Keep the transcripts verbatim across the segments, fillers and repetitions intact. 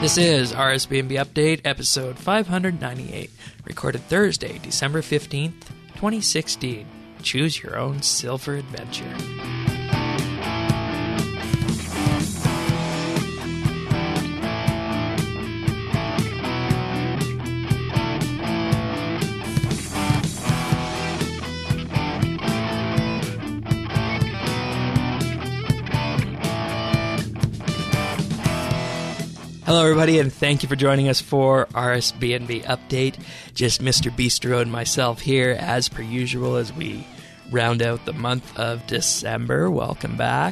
This is R S B N B Update, episode five ninety-eight, recorded Thursday, December fifteenth, twenty sixteen. Choose your own silver adventure. Hello, everybody, and thank you for joining us for R S B N B Update. Just Mister Bistro and myself here, as per usual, as we round out the month of December. Welcome back.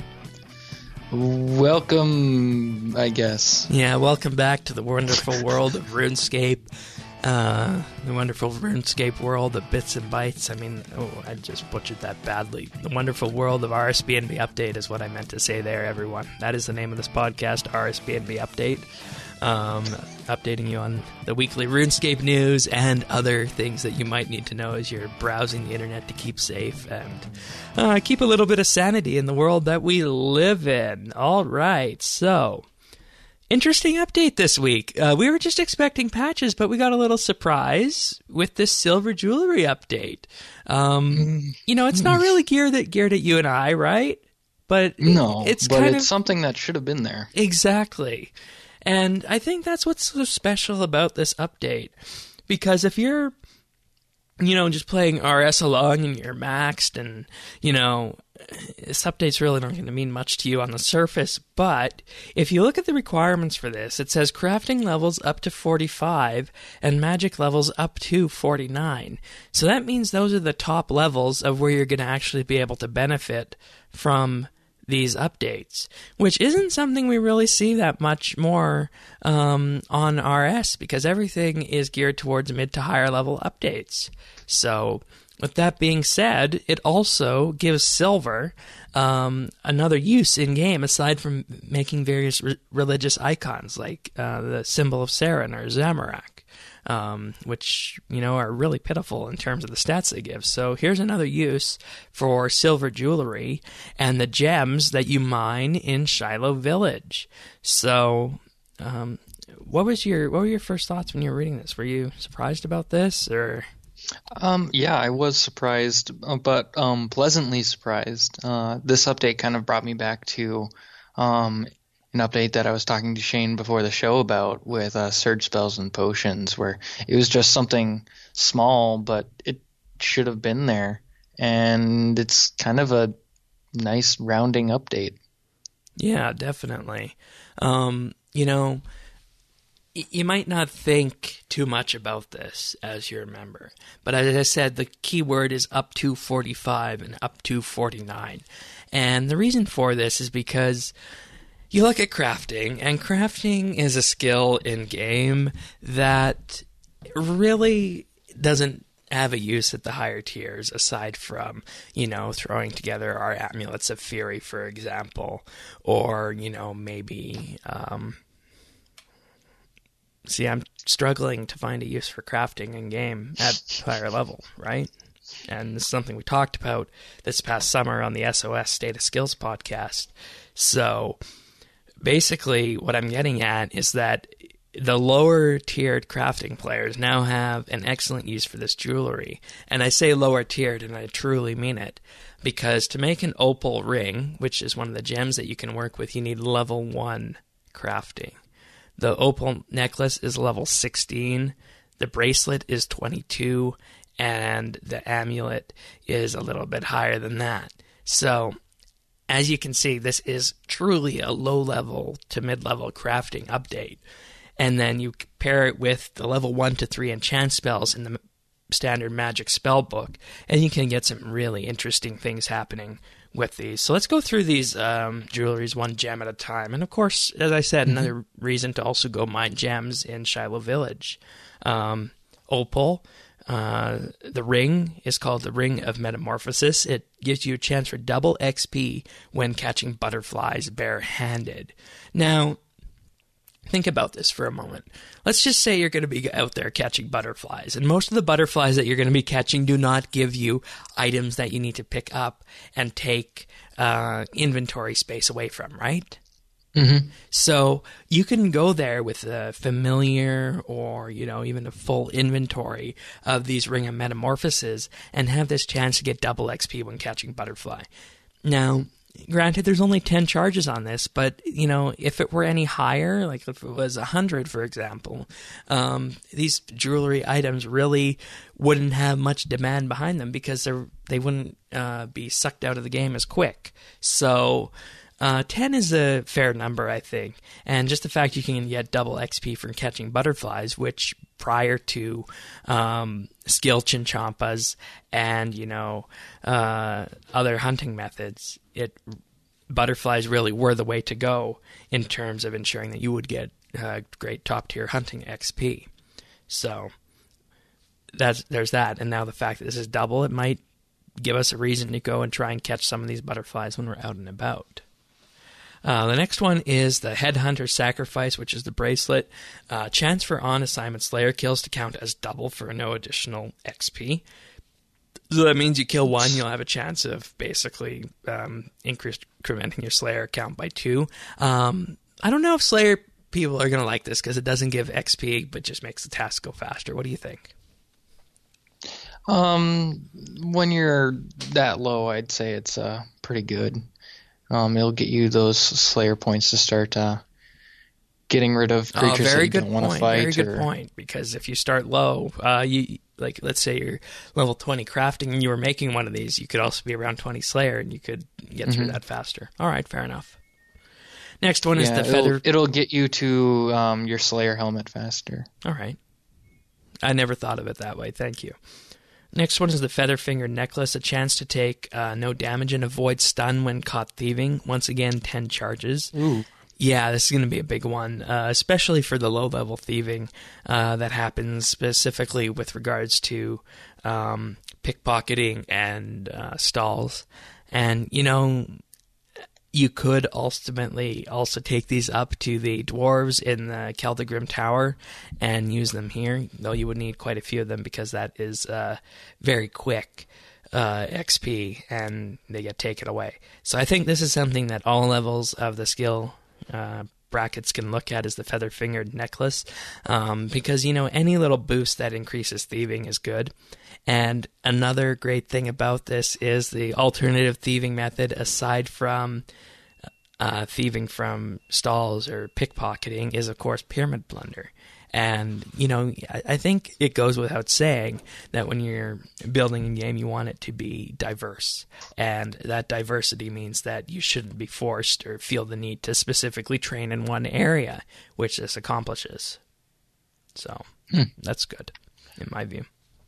Welcome, I guess. Yeah, welcome back to the wonderful world of RuneScape. Uh, the wonderful RuneScape world of bits and bytes. I mean, oh, I just butchered that badly. The wonderful world of R S B N B Update is what I meant to say there, everyone. That is the name of this podcast, R S B N B Update. Um, updating you on the weekly RuneScape news and other things that you might need to know as you're browsing the internet to keep safe and uh, keep a little bit of sanity in the world that we live in. All right, so... interesting update this week. Uh, we were just expecting patches, but we got a little surprise with this silver jewelry update. Um, you know, it's not really geared at, geared at you and I, right? But no, it's but kind it's of, something that should have been there. Exactly. And I think that's what's so special about this update. Because if you're, you know, just playing R S along and you're maxed and, you know, this update's really not going to mean much to you on the surface, but if you look at the requirements for this, it says crafting levels up to forty-five and magic levels up to forty-nine. So that means those are the top levels of where you're going to actually be able to benefit from these updates, which isn't something we really see that much more um, on R S, because everything is geared towards mid to higher level updates. So with that being said, it also gives silver um, another use in-game aside from making various re- religious icons like uh, the symbol of Saren or Zamorak, um, which, you know, are really pitiful in terms of the stats they give. So here's another use for silver jewelry and the gems that you mine in Shiloh Village. So um, what was your what were your first thoughts when you were reading this? Were you surprised about this, or... Um, yeah, I was surprised, but um, pleasantly surprised. Uh, this update kind of brought me back to um, an update that I was talking to Shane before the show about with uh, surge spells and potions, where it was just something small, but it should have been there, and it's kind of a nice rounding update. Yeah, definitely. Um, you know... You might not think too much about this as you remember, but as I said, the key word is up to forty-five and up to forty-nine. And the reason for this is because you look at crafting, and crafting is a skill in-game that really doesn't have a use at the higher tiers, aside from, you know, throwing together our amulets of fury, for example, or, you know, maybe... Um, See, I'm struggling to find a use for crafting in game at higher level, right? And this is something we talked about this past summer on the S O S State of Skills podcast. So basically what I'm getting at is that the lower tiered crafting players now have an excellent use for this jewelry. And I say lower tiered, and I truly mean it, because to make an opal ring, which is one of the gems that you can work with, you need level one crafting. The opal necklace is level sixteen, the bracelet is twenty-two, and the amulet is a little bit higher than that. So, as you can see, this is truly a low-level to mid-level crafting update. And then you pair it with the level one to three enchant spells in the standard magic spell book, and you can get some really interesting things happening with these. So let's go through these um, jewelries one gem at a time. And of course, as I said, mm-hmm. another reason to also go mine gems in Shiloh Village. Um, opal, uh, the ring is called the Ring of Metamorphosis. It gives you a chance for double X P when catching butterflies bare-handed. Now, think about this for a moment. Let's just say you're going to be out there catching butterflies, and most of the butterflies that you're going to be catching do not give you items that you need to pick up and take uh, inventory space away from, right? Mm-hmm. So you can go there with a familiar or, you know, even a full inventory of these Ring of Metamorphoses and have this chance to get double X P when catching Butterfly. Now, granted, there's only ten charges on this, but, you know, if it were any higher, like if it was one hundred, for example, um, these jewelry items really wouldn't have much demand behind them because they're, they wouldn't uh, be sucked out of the game as quick. So uh, ten is a fair number, I think. And just the fact you can get double X P from catching butterflies, which prior to um, skill Chinchompas and, you know, uh, other hunting methods, it butterflies really were the way to go in terms of ensuring that you would get uh, great top-tier hunting X P. So that's there's that. And now the fact that this is double, it might give us a reason to go and try and catch some of these butterflies when we're out and about. Uh, the next one is the Headhunter Sacrifice, which is the bracelet. Uh, chance for on-assignment Slayer kills to count as double for no additional X P. So that means you kill one, you'll have a chance of basically um, increase, incrementing your Slayer count by two. Um, I don't know if Slayer people are going to like this because it doesn't give X P, but just makes the task go faster. What do you think? Um, when you're that low, I'd say it's uh, pretty good. Um, it'll get you those Slayer points to start uh, getting rid of creatures oh, very that you good don't want to point. fight. Very or... good point. Because if you start low, uh, you like let's say you're level twenty crafting and you were making one of these, you could also be around twenty Slayer and you could get mm-hmm. through that faster. All right, fair enough. Next one yeah, is the it'll, feather. It'll get you to um, your Slayer helmet faster. All right. I never thought of it that way. Thank you. Next one is the Featherfinger Necklace, a chance to take uh, no damage and avoid stun when caught thieving. Once again, ten charges. Ooh. Yeah, this is going to be a big one, uh, especially for the low-level thieving uh, that happens specifically with regards to um, pickpocketing and uh, stalls. And, you know, you could ultimately also take these up to the dwarves in the Keldagrim Tower and use them here, though you would need quite a few of them because that is uh, very quick uh, X P and they get taken away. So I think this is something that all levels of the skill uh, brackets can look at, is the Feather-Fingered Necklace, um, because, you know, any little boost that increases thieving is good. And another great thing about this is the alternative thieving method, aside from uh, thieving from stalls or pickpocketing, is, of course, Pyramid Plunder. And, you know, I, I think it goes without saying that when you're building a game, you want it to be diverse. And that diversity means that you shouldn't be forced or feel the need to specifically train in one area, which this accomplishes. So, hmm. that's good, in my view.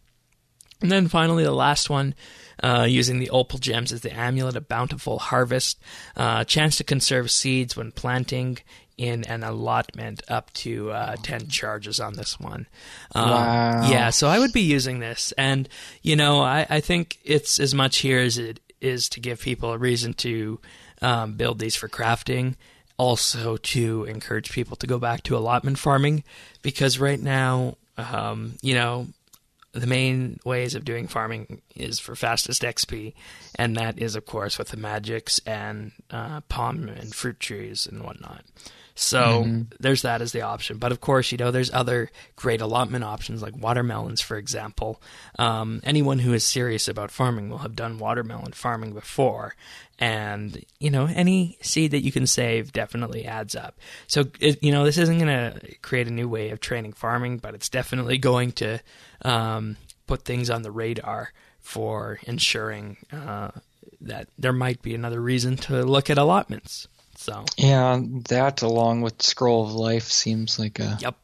And then finally, the last one, uh, using the Opal Gems, is the Amulet of Bountiful Harvest. Uh, chance to conserve seeds when planting in an allotment, up to uh, ten charges on this one. Um, wow. Yeah, so I would be using this. And, you know, I, I think it's as much here as it is to give people a reason to um, build these for crafting. Also to encourage people to go back to allotment farming. Because right now, um, you know, the main ways of doing farming is for fastest X P, and that is, of course, with the magics and uh, palm and fruit trees and whatnot. So mm-hmm. there's that as the option. But, of course, you know, there's other great allotment options like watermelons, for example. Um, anyone who is serious about farming will have done watermelon farming before. And, you know, any seed that you can save definitely adds up. So, it, you know, this isn't going to create a new way of training farming, but it's definitely going to um, put things on the radar for ensuring uh, that there might be another reason to look at allotments. So yeah, that along with Scroll of Life seems like a, yep.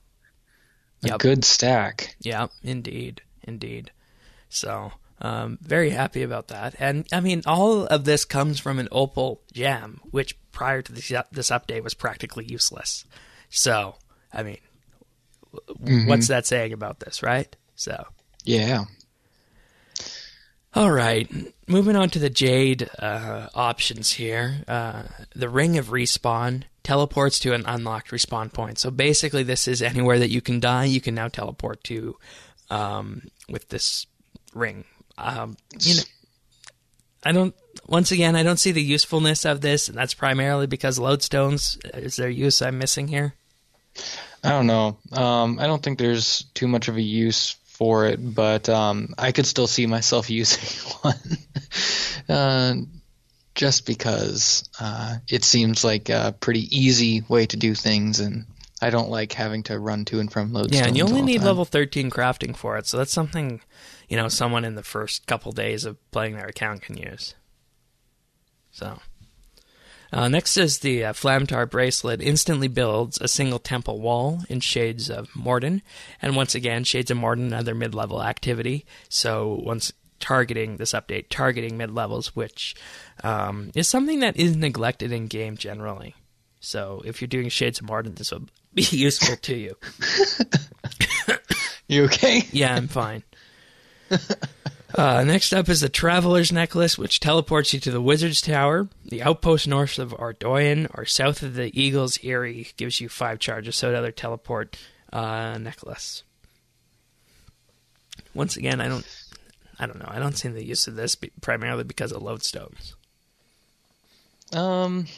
a Yep. good stack. Yeah, indeed, indeed. So um, very happy about that. And, I mean, all of this comes from an Opal gem, which prior to this, this update was practically useless. So, I mean, mm-hmm. what's that saying about this, right? So yeah. All right, moving on to the Jade uh, options here. Uh, the Ring of Respawn teleports to an unlocked respawn point. So basically this is anywhere that you can die, you can now teleport to um, with this ring. Um, you know, I don't. Once again, I don't see the usefulness of this, and that's primarily because lodestones. Is there use I'm missing here? I don't know. Um, I don't think there's too much of a use for it, but um, I could still see myself using one, uh, just because uh, it seems like a pretty easy way to do things, and I don't like having to run to and from lodestones. Yeah, and you only all the need time. level thirteen crafting for it, so that's something, you know, someone in the first couple days of playing their account can use. So, uh, next is the uh, Flamtar Bracelet. Instantly builds a single temple wall in Shades of Morden, and once again, Shades of Morden, another mid-level activity. So once targeting this update, targeting mid-levels, which um, is something that is neglected in game generally. So if you're doing Shades of Morden, this will be useful to you. You okay? Yeah, I'm fine. Uh, next up is the Traveler's Necklace, which teleports you to the Wizard's Tower, the outpost north of Ardoyan, or south of the Eagle's Eyrie, gives you five charges, so another teleport uh, necklace. Once again, I don't, I don't know, I don't see the use of this be- primarily because of lodestones. Um,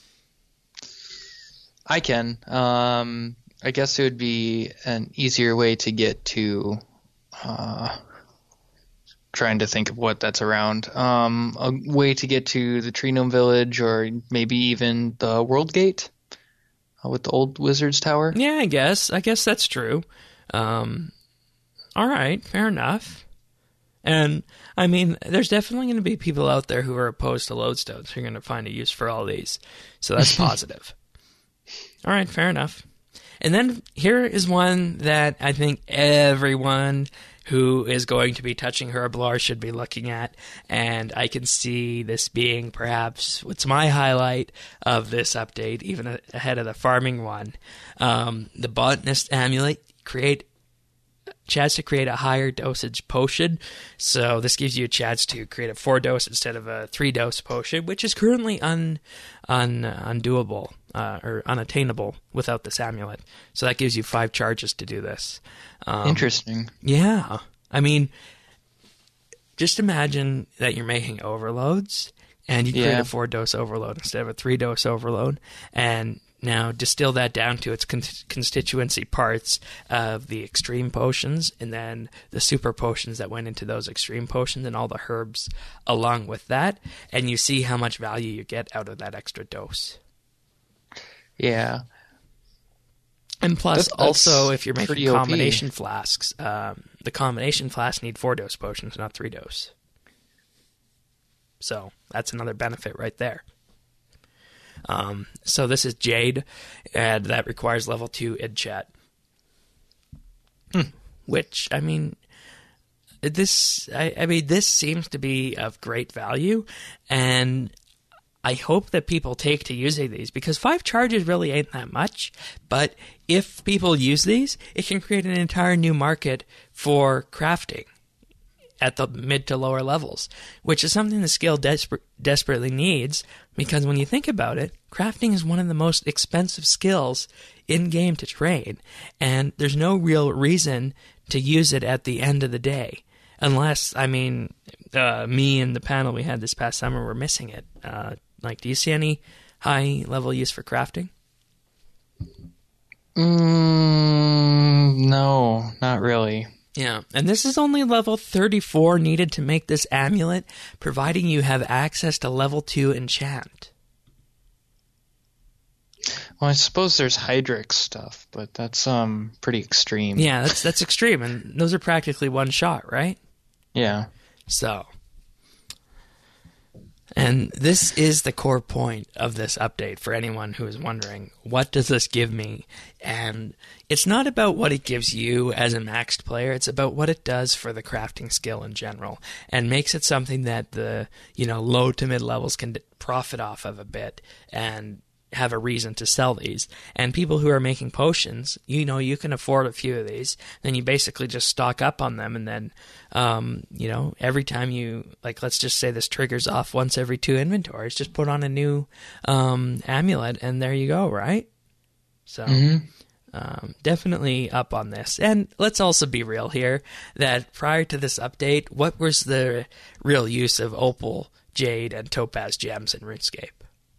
I can. Um, I guess it would be an easier way to get to. Uh, trying to think of what that's around. Um, a way to get to the Tree Gnome Village, or maybe even the World Gate uh, with the old Wizard's Tower. Yeah, I guess. I guess that's true. Um, all right, fair enough. And, I mean, there's definitely going to be people out there who are opposed to lodestones who are going to find a use for all these. So that's positive. All right, fair enough. And then here is one that I think everyone who is going to be touching Herblore should be looking at, and I can see this being perhaps what's my highlight of this update, even ahead of the farming one. Um, the Botanist Amulet, create chance to create a higher dosage potion. So this gives you a chance to create a four dose instead of a three dose potion, which is currently un, un undoable uh, or unattainable without this amulet. So that gives you five charges to do this. Um, Interesting. Yeah, I mean, just imagine that you're making overloads, and you create Yeah. a four dose overload instead of a three dose overload, and now distill that down to its con- constituency parts of the extreme potions, and then the super potions that went into those extreme potions, and all the herbs along with that, and you see how much value you get out of that extra dose. Yeah. And plus, That's- that's also, if you're making pretty O P. combination flasks, um, the combination flasks need four dose potions, not three dose. So that's another benefit right there. Um, so this is Jade, and that requires level two idchat. Hmm. Which, I mean, this I, I mean this seems to be of great value, and I hope that people take to using these, because five charges really ain't that much, but if people use these, it can create an entire new market for crafting at the mid to lower levels, which is something the skill desper- desperately needs, because when you think about it, crafting is one of the most expensive skills in-game to train, and there's no real reason to use it at the end of the day. Unless, I mean, uh, me and the panel we had this past summer were missing it. Uh, like, do you see any high-level use for crafting? Mm, no, not really. Yeah, and this is only level thirty-four needed to make this amulet, providing you have access to level two enchant. Well, I suppose there's Hydrix stuff, but that's um pretty extreme. Yeah, that's that's extreme, and those are practically one shot, right? Yeah. So, and this is the core point of this update for anyone who is wondering, what does this give me? And it's not about what it gives you as a maxed player, it's about what it does for the crafting skill in general, and makes it something that the, you know, low to mid levels can profit off of a bit, and have a reason to sell these. And people who are making potions, you know, you can afford a few of these, then you basically just stock up on them, and then um, you know, every time you, like, let's just say this triggers off once every two inventories, just put on a new um, amulet, and there you go, right? So Mm-hmm. um, definitely up on this. And let's also be real here, that prior to this update, what was the real use of Opal jade and topaz gems in RuneScape?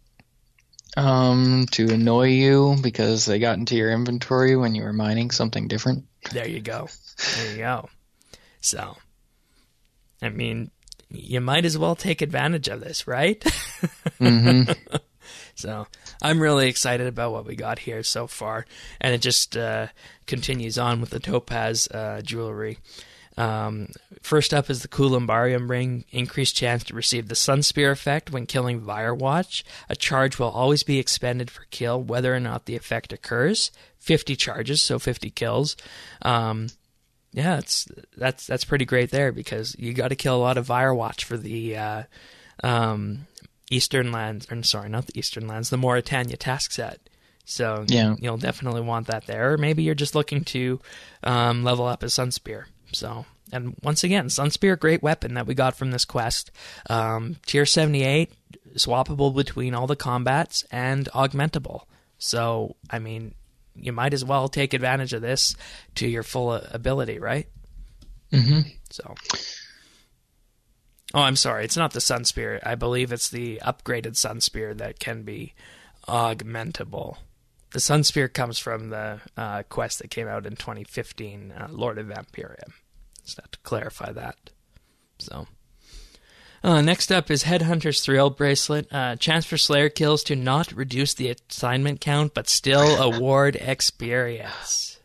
Um, to annoy you because they got into your inventory when you were mining something different. There you go. There you go. So, I mean, you might as well take advantage of this, right? Mm-hmm. So, I'm really excited about what we got here so far, and it just uh, continues on with the topaz uh, jewelry. Um, first up is the Columbarium Ring. Increased chance to receive the Sun Spear effect when killing Firewatch. A charge will always be expended for kill, whether or not the effect occurs. fifty charges, so fifty kills. Um, yeah, it's that's that's pretty great there, because you got to kill a lot of Firewatch for the uh, um, Eastern Lands, or sorry, not the Eastern Lands, the Mauritania task set. So yeah. you'll definitely want that there. Or maybe you're just looking to um, level up a Sun Spear. So, and once again, Sun Spear, great weapon that we got from this quest. Um, tier seventy-eight, swappable between all the combats, and augmentable. So, I mean, you might as well take advantage of this to your full ability, right? Mm-hmm. So, oh, I'm sorry, it's not the Sun Spear. I believe it's the upgraded Sun Spear that can be augmentable. The Sun Spear comes from the uh, quest that came out in twenty fifteen, uh, Lord of Vampirium. Just have to clarify that. So, uh, next up is Headhunter's Thrill Bracelet. Uh, chance for Slayer kills to not reduce the assignment count, but still award experience.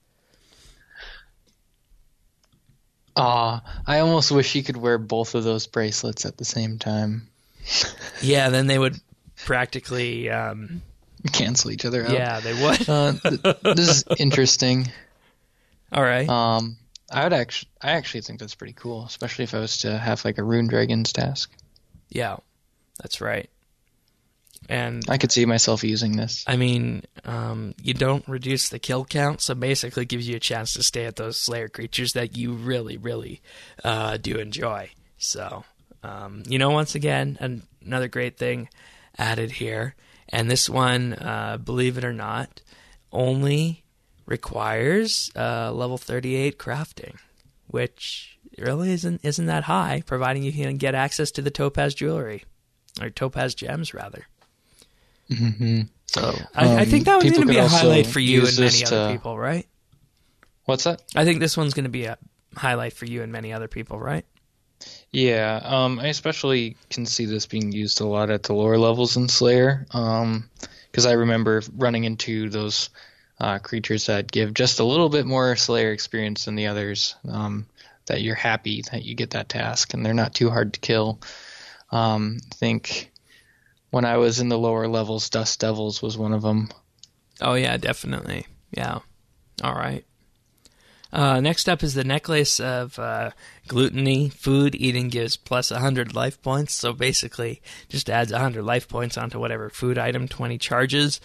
Aw, I almost wish you could wear both of those bracelets at the same time. Yeah, then they would practically... Um, cancel each other out. Yeah, they would. uh, th- this is interesting. All right. Um, I would actually, I actually think that's pretty cool, especially if I was to have like a Rune Dragon's task. Yeah, that's right. And I could see myself using this. I mean, um, you don't reduce the kill count, so basically it gives you a chance to stay at those Slayer creatures that you really, really uh, do enjoy. So, um, you know, once again, an- another great thing added here. And this one, uh, believe it or not, only requires uh, level thirty-eight crafting, which really isn't isn't that high, providing you can get access to the topaz jewelry, or topaz gems, rather. Mm-hmm. So I, um, I think that one's going to be a highlight for you and many to... other people, right? What's that? I think this one's going to be a highlight for you and many other people, right? Yeah, um, I especially can see this being used a lot at the lower levels in Slayer, um, because I remember running into those uh, creatures that give just a little bit more Slayer experience than the others, um, that you're happy that you get that task, and they're not too hard to kill. Um, I think when I was in the lower levels, Dust Devils was one of them. Oh, yeah, definitely. Yeah. All right. Uh, next up is the Necklace of uh, Gluttony. Food eating gives plus one hundred life points, so basically just adds one hundred life points onto whatever food item twenty charges.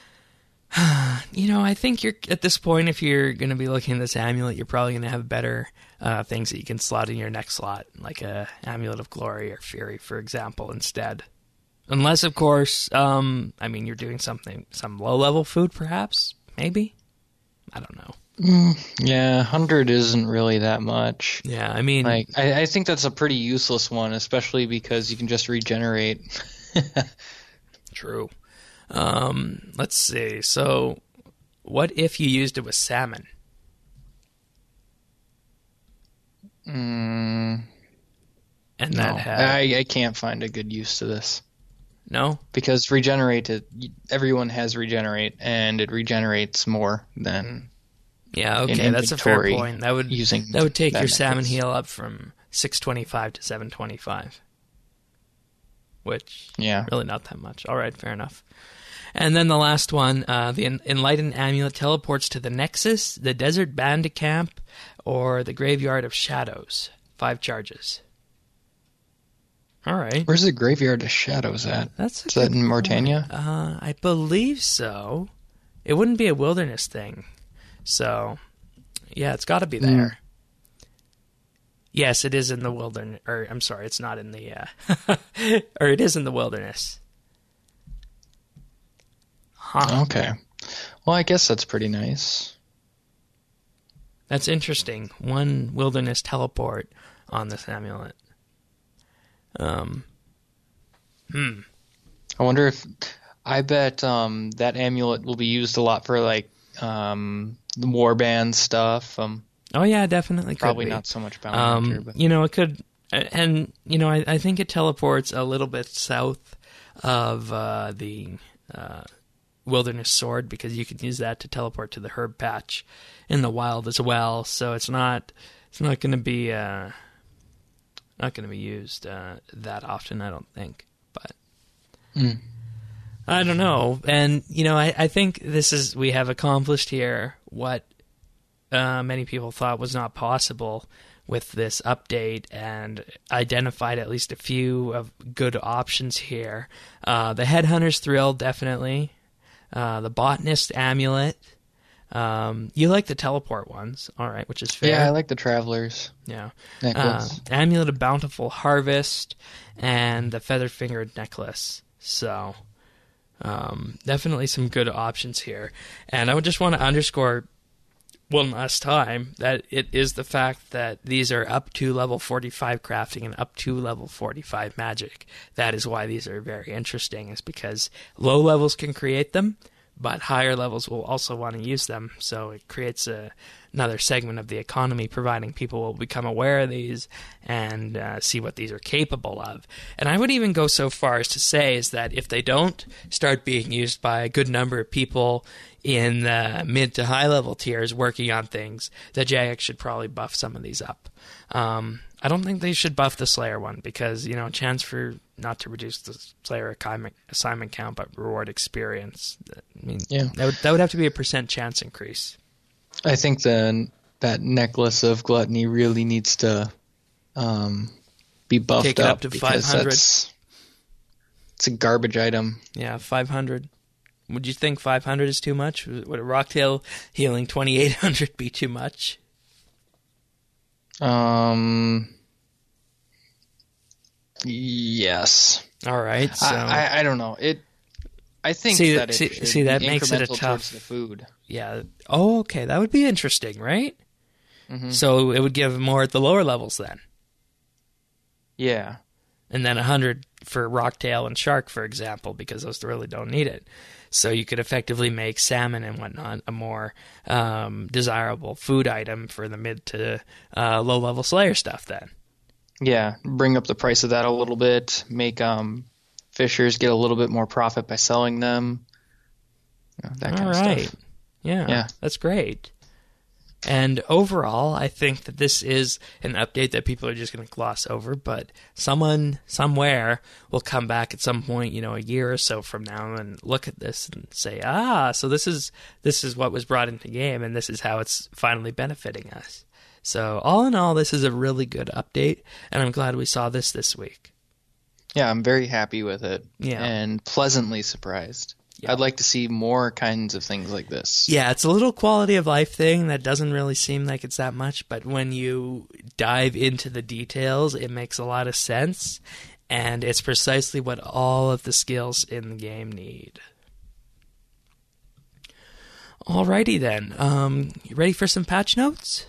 You know, I think you're at this point, if you're going to be looking at this amulet, you're probably going to have better uh, things that you can slot in your next slot, like a Amulet of Glory or Fury, for example, instead. Unless, of course, um, I mean, you're doing something, some low-level food, perhaps? Maybe? I don't know. Mm, yeah, one hundred isn't really that much. Yeah, I mean... like I, I think that's a pretty useless one, especially because you can just regenerate. True. Um, let's see. So, what if you used it with salmon? Mm, and no, that had... I, I can't find a good use to this. No? Because regenerate, it, everyone has regenerate, and it regenerates more than... Yeah, okay, that's a fair point. That would using that would take that your necklace. salmon heal up from six twenty-five to seven twenty-five. Which, yeah, really not that much. All right, fair enough. And then the last one, uh, the Enlightened Amulet teleports to the Nexus, the Desert Bandit Camp, or the Graveyard of Shadows. Five charges. All right. Where's the Graveyard of Shadows at? That's Is that in Mauritania? Uh, I believe so. It wouldn't be a wilderness thing. So, yeah, it's got to be there. Mm. Yes, it is in the wilderness. Or, I'm sorry, it's not in the... Uh, or it is in the wilderness. Huh. Okay. Well, I guess that's pretty nice. That's interesting. One wilderness teleport on this amulet. Um, Hmm. I wonder if I bet um, that amulet will be used a lot for like um, the warband stuff. Um, Oh yeah, definitely. Could probably be. not so much bounty Um, hunter, but you know, it could, and you know, I, I think it teleports a little bit south of uh, the uh, wilderness sword because you can use that to teleport to the herb patch in the wild as well. So it's not, it's not going to be, uh, not going to be used uh, that often, I don't think. But mm. I don't know, and you know, I, I think this is we have accomplished here what. Uh, many people thought was not possible with this update and identified at least a few of good options here. Uh, the Headhunter's Thrill, definitely. Uh, the Botanist Amulet. Um, you like the teleport ones, all right, which is fair. Yeah, I like the Travelers. Yeah. Necklace. Uh, Amulet of Bountiful Harvest and the Feather-Fingered Necklace. So, um, definitely some good options here. And I would just want to underscore one last time that it is the fact that these are up to level forty-five crafting and up to level forty-five magic. That is why these are very interesting, is because low levels can create them, but higher levels will also want to use them. So it creates a, another segment of the economy, providing people will become aware of these and uh, see what these are capable of. And I would even go so far as to say is that if they don't start being used by a good number of people in the mid to high level tiers working on things, that Jagex should probably buff some of these up. Um, I don't think they should buff the Slayer one because, you know, a chance for not to reduce the Slayer assignment count but reward experience. I mean, yeah. that would, that would have to be a percent chance increase. I think the that necklace of gluttony really needs to um, be buffed Take it up up to because five hundred. that's it's a garbage item. Yeah, five hundred. Would you think five hundred is too much? Would a Rocktail healing twenty-eight hundred be too much? Um. Yes. All right. So I, I, I don't know. It. I think see, that it see, should see that be makes it a incremental tough. towards the food. Yeah. Oh, okay. That would be interesting, right? Mm-hmm. So it would give more at the lower levels then, Yeah. and then a hundred for Rocktail and Shark, for example, because those really don't need it. So you could effectively make salmon and whatnot a more um, desirable food item for the mid to uh, low level Slayer stuff. Then. Yeah. Bring up the price of that a little bit. Make um fishers get a little bit more profit by selling them. You know, that kind All of right. stuff. Yeah, Yeah. That's great. And overall, I think that this is an update that people are just going to gloss over, but someone somewhere will come back at some point, you know, a year or so from now and look at this and say, ah, so this is this is what was brought into game and this is how it's finally benefiting us. So all in all, this is a really good update, and I'm glad we saw this this week. Yeah, I'm very happy with it. Yeah. And pleasantly surprised. Yeah. I'd like to see more kinds of things like this. Yeah, it's a little quality of life thing that doesn't really seem like it's that much, but when you dive into the details, it makes a lot of sense, and it's precisely what all of the skills in the game need. Alrighty then, um, you ready for some patch notes?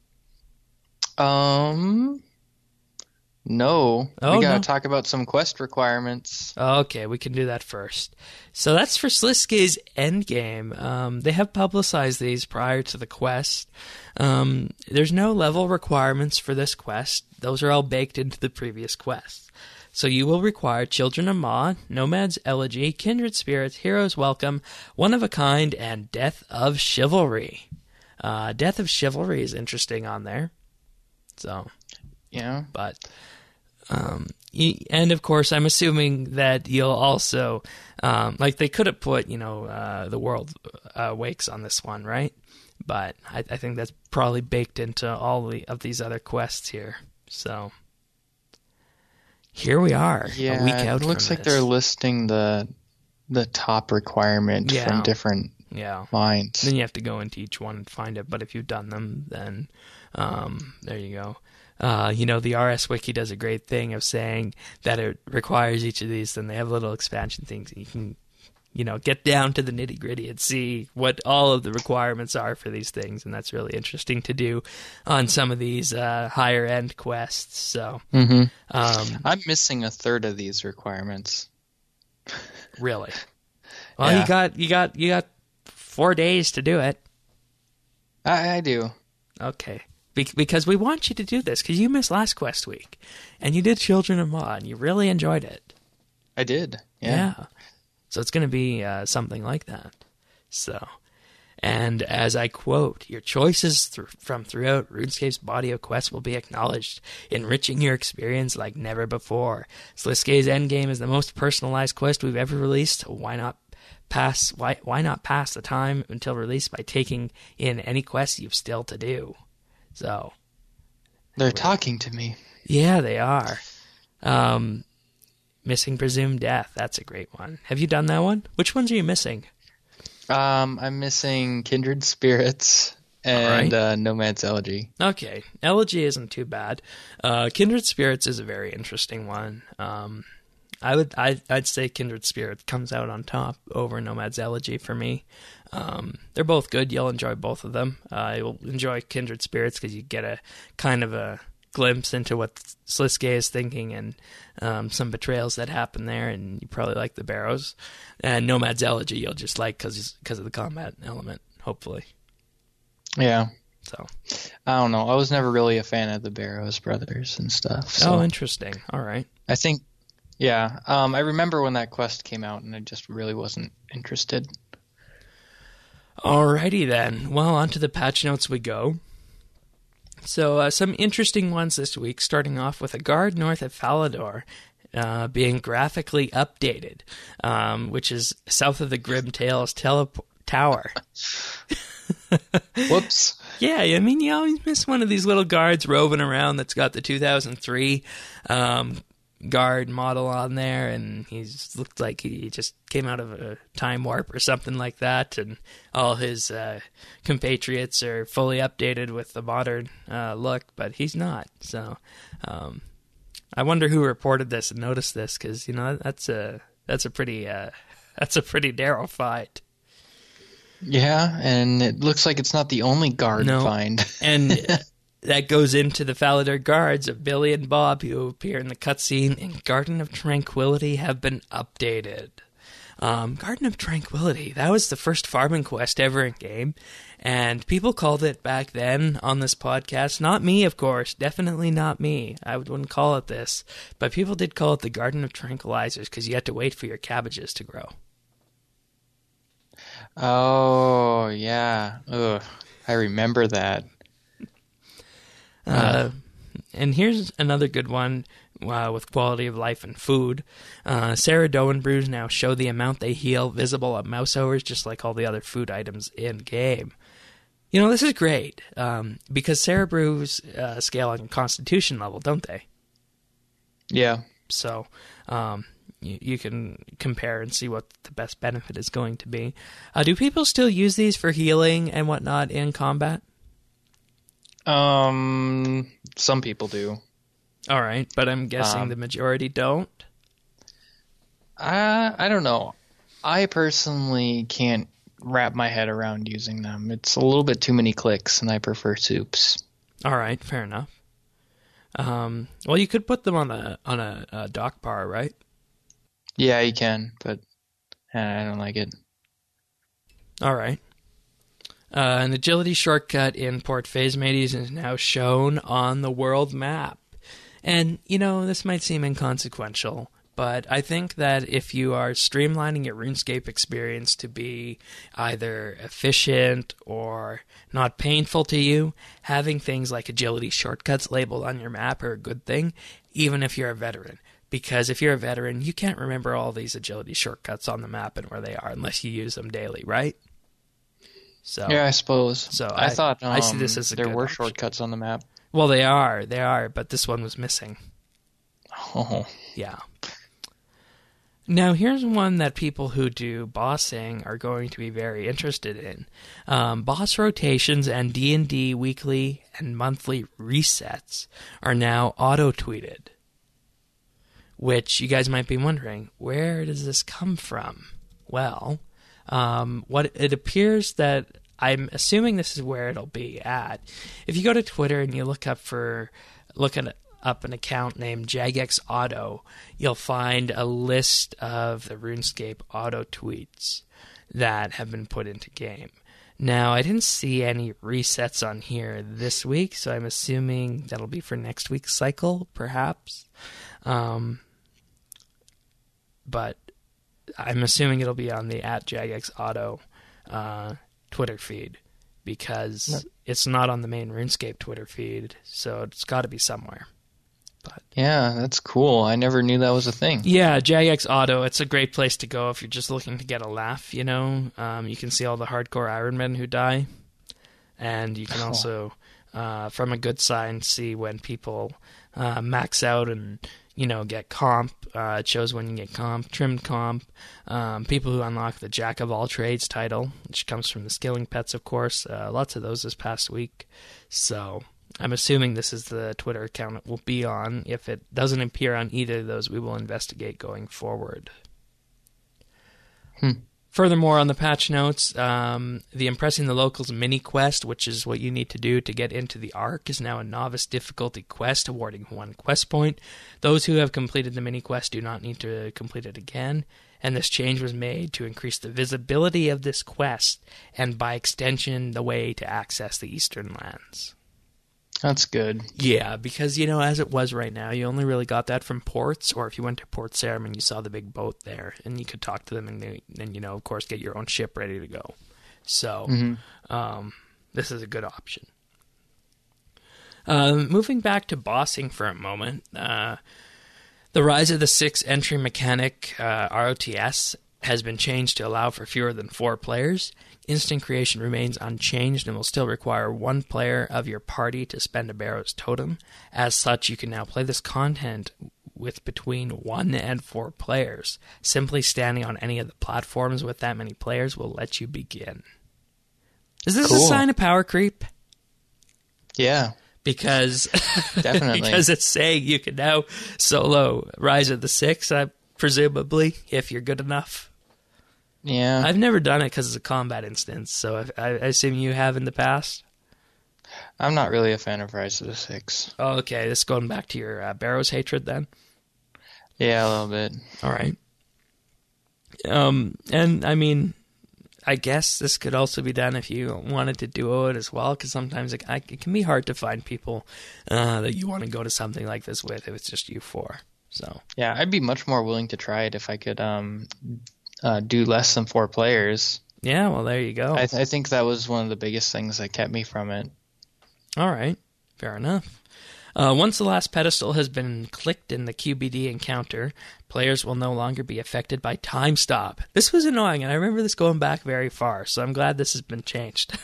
Um, no. Oh, we gotta no. talk about some quest requirements. Okay, we can do that first. So that's for Sliske's Endgame. Um, they have publicized these prior to the quest. Um, there's no level requirements for this quest. Those are all baked into the previous quest. So you will require Children of Ma, Nomad's Elegy, Kindred Spirits, Hero's Welcome, One of a Kind, and Death of Chivalry. Uh, Death of Chivalry is interesting on there. So, Yeah. but... Um, y- and of course, I'm assuming that you'll also, um, like they could have put, you know, uh, the world uh, wakes on this one, right? But I, I think that's probably baked into all the, of these other quests here. So here we are, Yeah, a week out. it looks from like this. they're listing the the top requirement Yeah. from different Yeah. lines. Then you have to go into each one and find it. But if you've done them, then um, there you go. Uh, you know, the R S Wiki does a great thing of saying that it requires each of these, then they have little expansion things, and you can, you know, get down to the nitty gritty and see what all of the requirements are for these things, and that's really interesting to do on some of these uh, higher end quests. So, Mm-hmm. um, I'm missing a third of these requirements. Really? Well, Yeah. you got you got you got four days to do it. I, I do. Okay. Be- because we want you to do this, because you missed last quest week, and you did Children of Ma, and you really enjoyed it. I did. Yeah. Yeah. So it's going to be uh, something like that. So, and as I quote, your choices th- from throughout RuneScape's body of quests will be acknowledged, enriching your experience like never before. Sliske's Endgame is the most personalized quest we've ever released, so why not pass why why not pass the time until release by taking in any quests you've still to do? So They're talking to me. yeah, they are. Um, missing presumed death. That's a great one. Have you done that one? Which ones are you missing? Um, I'm missing Kindred Spirits and All right. uh, Nomad's Elegy. Okay, Elegy isn't too bad. Uh, Kindred Spirits is a very interesting one. Um, I would, I, I'd say Kindred Spirits comes out on top over Nomad's Elegy for me. Um, they're both good. You'll enjoy both of them. Uh, you'll enjoy Kindred Spirits because you get a kind of a glimpse into what Sliske is thinking and um, some betrayals that happen there, and you probably like the Barrows. And Nomad's Elegy you'll just like because because of the combat element, hopefully. Yeah. So. I don't know. I was never really a fan of the Barrows brothers and stuff. So Oh, interesting. All right. I think, yeah. Um, I remember when that quest came out, and I just really wasn't interested. Alrighty then. Well, on to the patch notes we go. So, uh, some interesting ones this week, starting off with a guard north of Falador uh, being graphically updated, um, which is south of the Grim Tales tele- Tower. Whoops. Yeah, I mean, you always miss one of these little guards roving around that's got the two thousand three um, guard model on there, and he's looked like he just came out of a time warp or something like that, and all his uh, compatriots are fully updated with the modern uh, look, but he's not. So um, I wonder who reported this and noticed this, because you know that's a that's a pretty uh, that's a pretty narrow fight. Yeah, and it looks like it's not the only guard No. find. And that goes into the Falador guards of Billy and Bob, who appear in the cutscene in Garden of Tranquility, have been updated. Um, Garden of Tranquility, that was the first farming quest ever in game, and people called it back then on this podcast, not me, of course, definitely not me, I wouldn't call it this, but people did call it the Garden of Tranquilizers, because you had to wait for your cabbages to grow. Oh, yeah. Ugh, I remember that. Uh, and here's another good one uh, with quality of life and food. Uh, Sarah Doe and brews now show the amount they heal visible at mouse hours, just like all the other food items in game. You know, this is great um, because Sarah brews uh, scale on constitution level, don't they? Yeah. So um, you, you can compare and see what the best benefit is going to be. Uh, do people still use these for healing and whatnot in combat? Um, some people do. All right, but I'm guessing Um, the majority don't. I I don't know. I personally can't wrap my head around using them. It's a little bit too many clicks, and I prefer soups. All right, fair enough. Um, well, you could put them on a on a, a dock bar, right? Yeah, you can, but uh, I don't like it. All right. Uh, an agility shortcut in Port Phasmades is now shown on the world map. And, you know, this might seem inconsequential, but I think that if you are streamlining your RuneScape experience to be either efficient or not painful to you, having things like agility shortcuts labeled on your map are a good thing, even if you're a veteran. Because if you're a veteran, you can't remember all these agility shortcuts on the map and where they are unless you use them daily, right? So Yeah, I suppose. So I, I- thought um, I see this as a there good were option. shortcuts on the map. Well, they are, they are, but this one was missing. Oh, Yeah. Now, here's one that people who do bossing are going to be very interested in. Um, boss rotations and D and D weekly and monthly resets are now auto-tweeted. Which you guys might be wondering, where does this come from? Well, um, what it appears that I'm assuming this is where it'll be at. If you go to Twitter and you look up for look at up an account named Jagex Auto, you'll find a list of the RuneScape auto tweets that have been put into game. Now, I didn't see any resets on here this week, so I'm assuming that'll be for next week's cycle, perhaps. Um, but I'm assuming it'll be on the at Jagex Auto uh, Twitter feed, because no. it's not on the main RuneScape Twitter feed, so it's got to be somewhere. But yeah, that's cool. I never knew that was a thing. Yeah, Jagex Auto, it's a great place to go if you're just looking to get a laugh, you know. Um, you can see all the hardcore Ironmen who die, and you can oh. also, uh, from a good sign, see when people uh, max out and, you know, get comp. Uh, it shows when you get comp, trimmed comp. Um, people who unlock the Jack of All Trades title, which comes from the Skilling Pets, of course. Uh, lots of those this past week. So I'm assuming this is the Twitter account it will be on. If it doesn't appear on either of those, we will investigate going forward. Hmm. Furthermore, on the patch notes, um, the Impressing the Locals mini quest, which is what you need to do to get into the Ark, is now a novice difficulty quest, awarding one quest point. Those who have completed the mini quest do not need to complete it again, and this change was made to increase the visibility of this quest, and by extension, the way to access the Eastern Lands. That's good. Yeah, because, you know, as it was right now, you only really got that from ports, or if you went to Port Sarim and you saw the big boat there, and you could talk to them and, they, and you know, of course, get your own ship ready to go. So, mm-hmm. um, this is a good option. Uh, moving back to bossing for a moment, uh, the Rise of the Six entry mechanic, uh, R O T S, has been changed to allow for fewer than four players. Instant creation remains unchanged and will still require one player of your party to spend a Barrow's Totem. As such, you can now play this content with between one and four players. Simply standing on any of the platforms with that many players will let you begin. Is this cool. a sign of power creep? Yeah. Because, Definitely. because it's saying you can now solo Rise of the Six, uh, presumably, if you're good enough. Yeah. I've never done it because it's a combat instance, so I, I assume you have in the past? I'm not really a fan of Rise of the Six. Oh, okay. This is going back to your uh, Barrows hatred then? Yeah, a little bit. All right. Um, and, I mean, I guess this could also be done if you wanted to duo it as well, because sometimes it, it can be hard to find people uh, that you want to go to something like this with if it's just you four. So yeah, I'd be much more willing to try it if I could um, uh, do less than four players. Yeah, well, there you go. I, th- I think that was one of the biggest things that kept me from it. All right, fair enough. Uh, once the last pedestal has been clicked in the Q B D encounter, players will no longer be affected by time stop. This was annoying, and I remember this going back very far, so I'm glad this has been changed.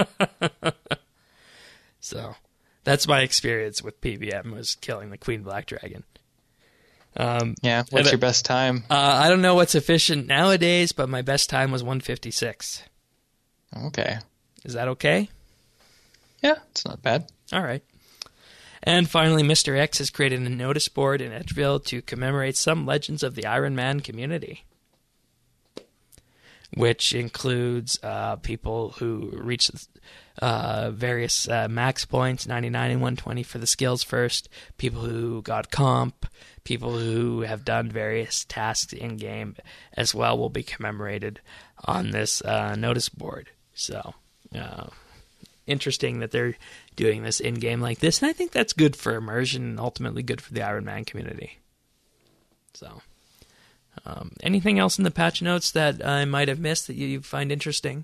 So, that's my experience with P V M, was killing the Queen Black Dragon. Um, yeah, what's and, your best time? Uh, I don't know what's efficient nowadays, but my best time was one fifty-six. Okay. Is that okay? Yeah, it's not bad. All right. And finally, Mister X has created a notice board in Edgeville to commemorate some legends of the Iron Man community, which includes uh, people who reach uh, various uh, max points, ninety-nine and one twenty for the skills first, people who got comp, people who have done various tasks in-game as well will be commemorated on this uh, notice board. So, uh, interesting that they're doing this in-game like this, and I think that's good for immersion and ultimately good for the Iron Man community. So, um, anything else in the patch notes that I might have missed that you find interesting?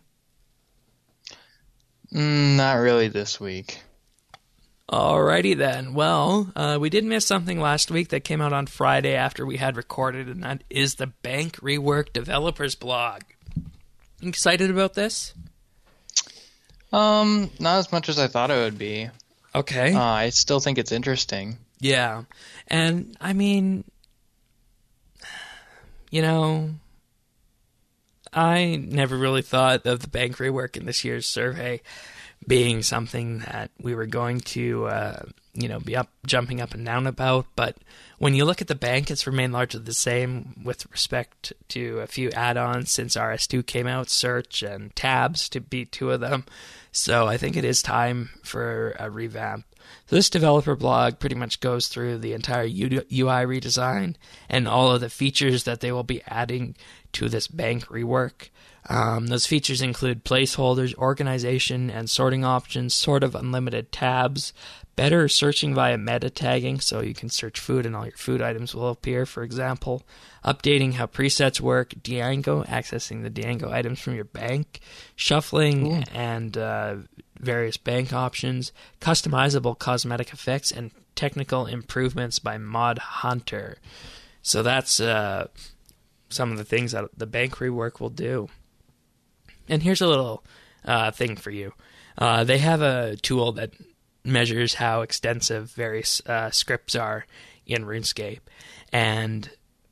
Mm, not really this week. Alrighty then. Well, uh, we did miss something last week that came out on Friday after we had recorded, and that is the Bank Rework Developers blog. You excited about this? Um, not as much as I thought it would be. Okay. Uh, I still think it's interesting. Yeah. And, I mean, you know, I never really thought of the bank rework in this year's survey being something that we were going to, uh, you know, be up, jumping up and down about. But when you look at the bank, it's remained largely the same with respect to a few add-ons since R S two came out, Search and Tabs to be two of them. So I think it is time for a revamp. So this developer blog pretty much goes through the entire U I redesign and all of the features that they will be adding to this bank rework. Um, those features include placeholders, organization and sorting options, sort of unlimited tabs, better searching via meta tagging, so you can search food and all your food items will appear, for example, updating how presets work, Django, accessing the Django items from your bank, shuffling Ooh. and uh, various bank options, customizable cosmetic effects, and technical improvements by Mod Hunter. So that's uh, some of the things that the bank rework will do. And here's a little uh, thing for you. Uh, they have a tool that measures how extensive various uh, scripts are in RuneScape. And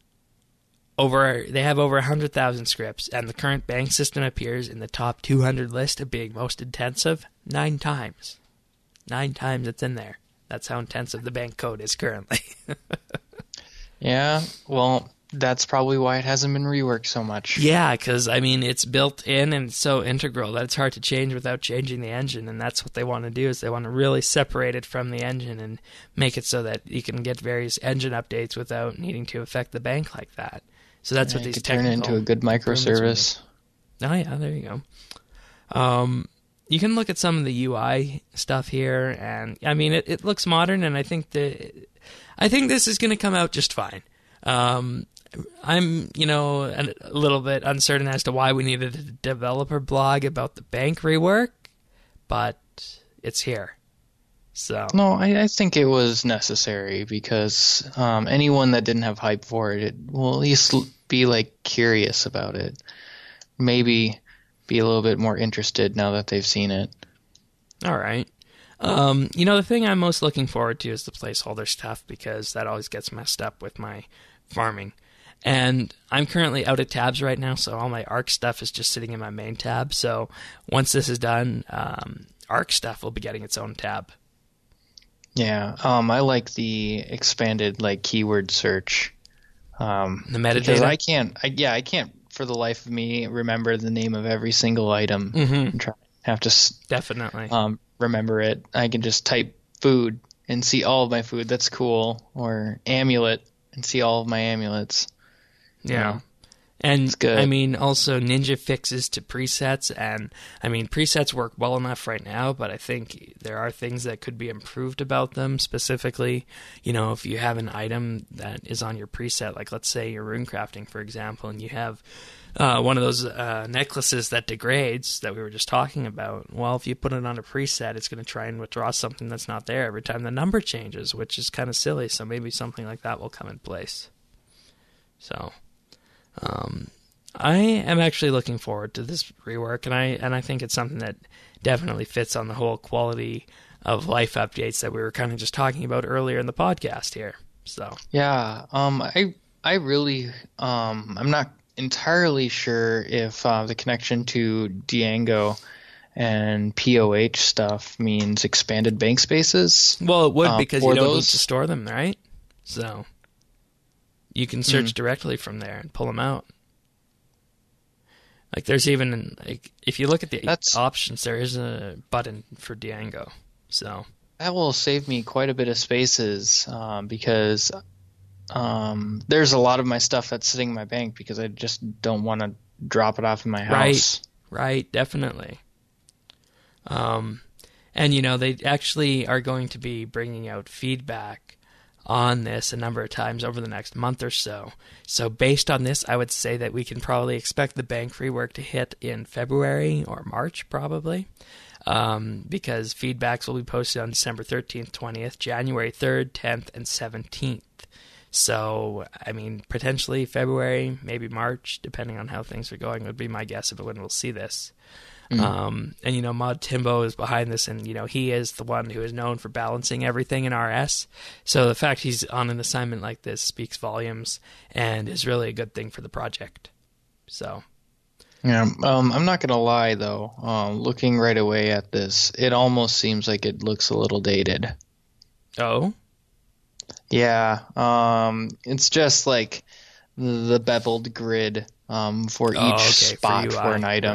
over they have over one hundred thousand scripts, and the current bank system appears in the top two hundred list of being most intensive nine times. Nine times it's in there. That's how intensive the bank code is currently. Yeah, well, that's probably why it hasn't been reworked so much. Yeah, because, I mean, it's built in and it's so integral that it's hard to change without changing the engine, and that's what they want to do, is they want to really separate it from the engine and make it so that you can get various engine updates without needing to affect the bank like that. So that's yeah, what these could technical... turn it into a good microservice. Oh, yeah, there you go. Um, you can look at some of the U I stuff here, and, I mean, it, it looks modern, and I think the, I think this is going to come out just fine. Um... I'm, you know, a little bit uncertain as to why we needed a developer blog about the bank rework, but it's here. So no, I, I think it was necessary because um, anyone that didn't have hype for it, it will at least be like curious about it. Maybe be a little bit more interested now that they've seen it. All right. Um, you know, the thing I'm most looking forward to is the placeholder stuff, because that always gets messed up with my farming. And I'm currently out of tabs right now, so all my Arc stuff is just sitting in my main tab. So once this is done, um, Arc stuff will be getting its own tab. Yeah, um, I like the expanded like keyword search. Um, the metadata. Because I can't, I, yeah, I can't for the life of me remember the name of every single item. Mm-hmm. And try, have to definitely um, remember it. I can just type food and see all of my food. That's cool. Or amulet and see all of my amulets. Yeah. Yeah. And, I mean, also Ninja fixes to presets, and, I mean, presets work well enough right now, but I think there are things that could be improved about them, specifically, you know, if you have an item that is on your preset, like, let's say you're runecrafting, for example, and you have uh, one of those uh, necklaces that degrades that we were just talking about, well, if you put it on a preset, it's going to try and withdraw something that's not there every time the number changes, which is kind of silly, so maybe something like that will come in place. So... Um, I am actually looking forward to this rework, and I and I think it's something that definitely fits on the whole quality of life updates that we were kind of just talking about earlier in the podcast here. So yeah, um, I I really um, I'm not entirely sure if uh, the connection to Django and P O H stuff means expanded bank spaces. Well, it would uh, because you don't those... need to store them, right? So. You can search mm. directly from there and pull them out. Like, there's even, like, if you look at the That's, options, there is a button for Django. So that will save me quite a bit of spaces um, because um, there's a lot of my stuff that's sitting in my bank because I just don't want to drop it off in my house. Right, right, definitely. Um, and, you know, they actually are going to be bringing out feedback on this a number of times over the next month or so. So based on this, I would say that we can probably expect the bank rework to hit in February or March, probably, um, because feedbacks will be posted on December thirteenth, twentieth, January third, tenth, and seventeenth. So, I mean, potentially February, maybe March, depending on how things are going, would be my guess of when we'll see this. Mm. Um, and, you know, Mod Timbo is behind this, and, you know, he is the one who is known for balancing everything in R S. So the fact he's on an assignment like this speaks volumes and is really a good thing for the project. So. Yeah, um, I'm not going to lie, though. Um, looking right away at this, it almost seems like it looks a little dated. Oh? Yeah. Um, it's just like the beveled grid um, for each oh, okay, spot for, U I, for an item. Right.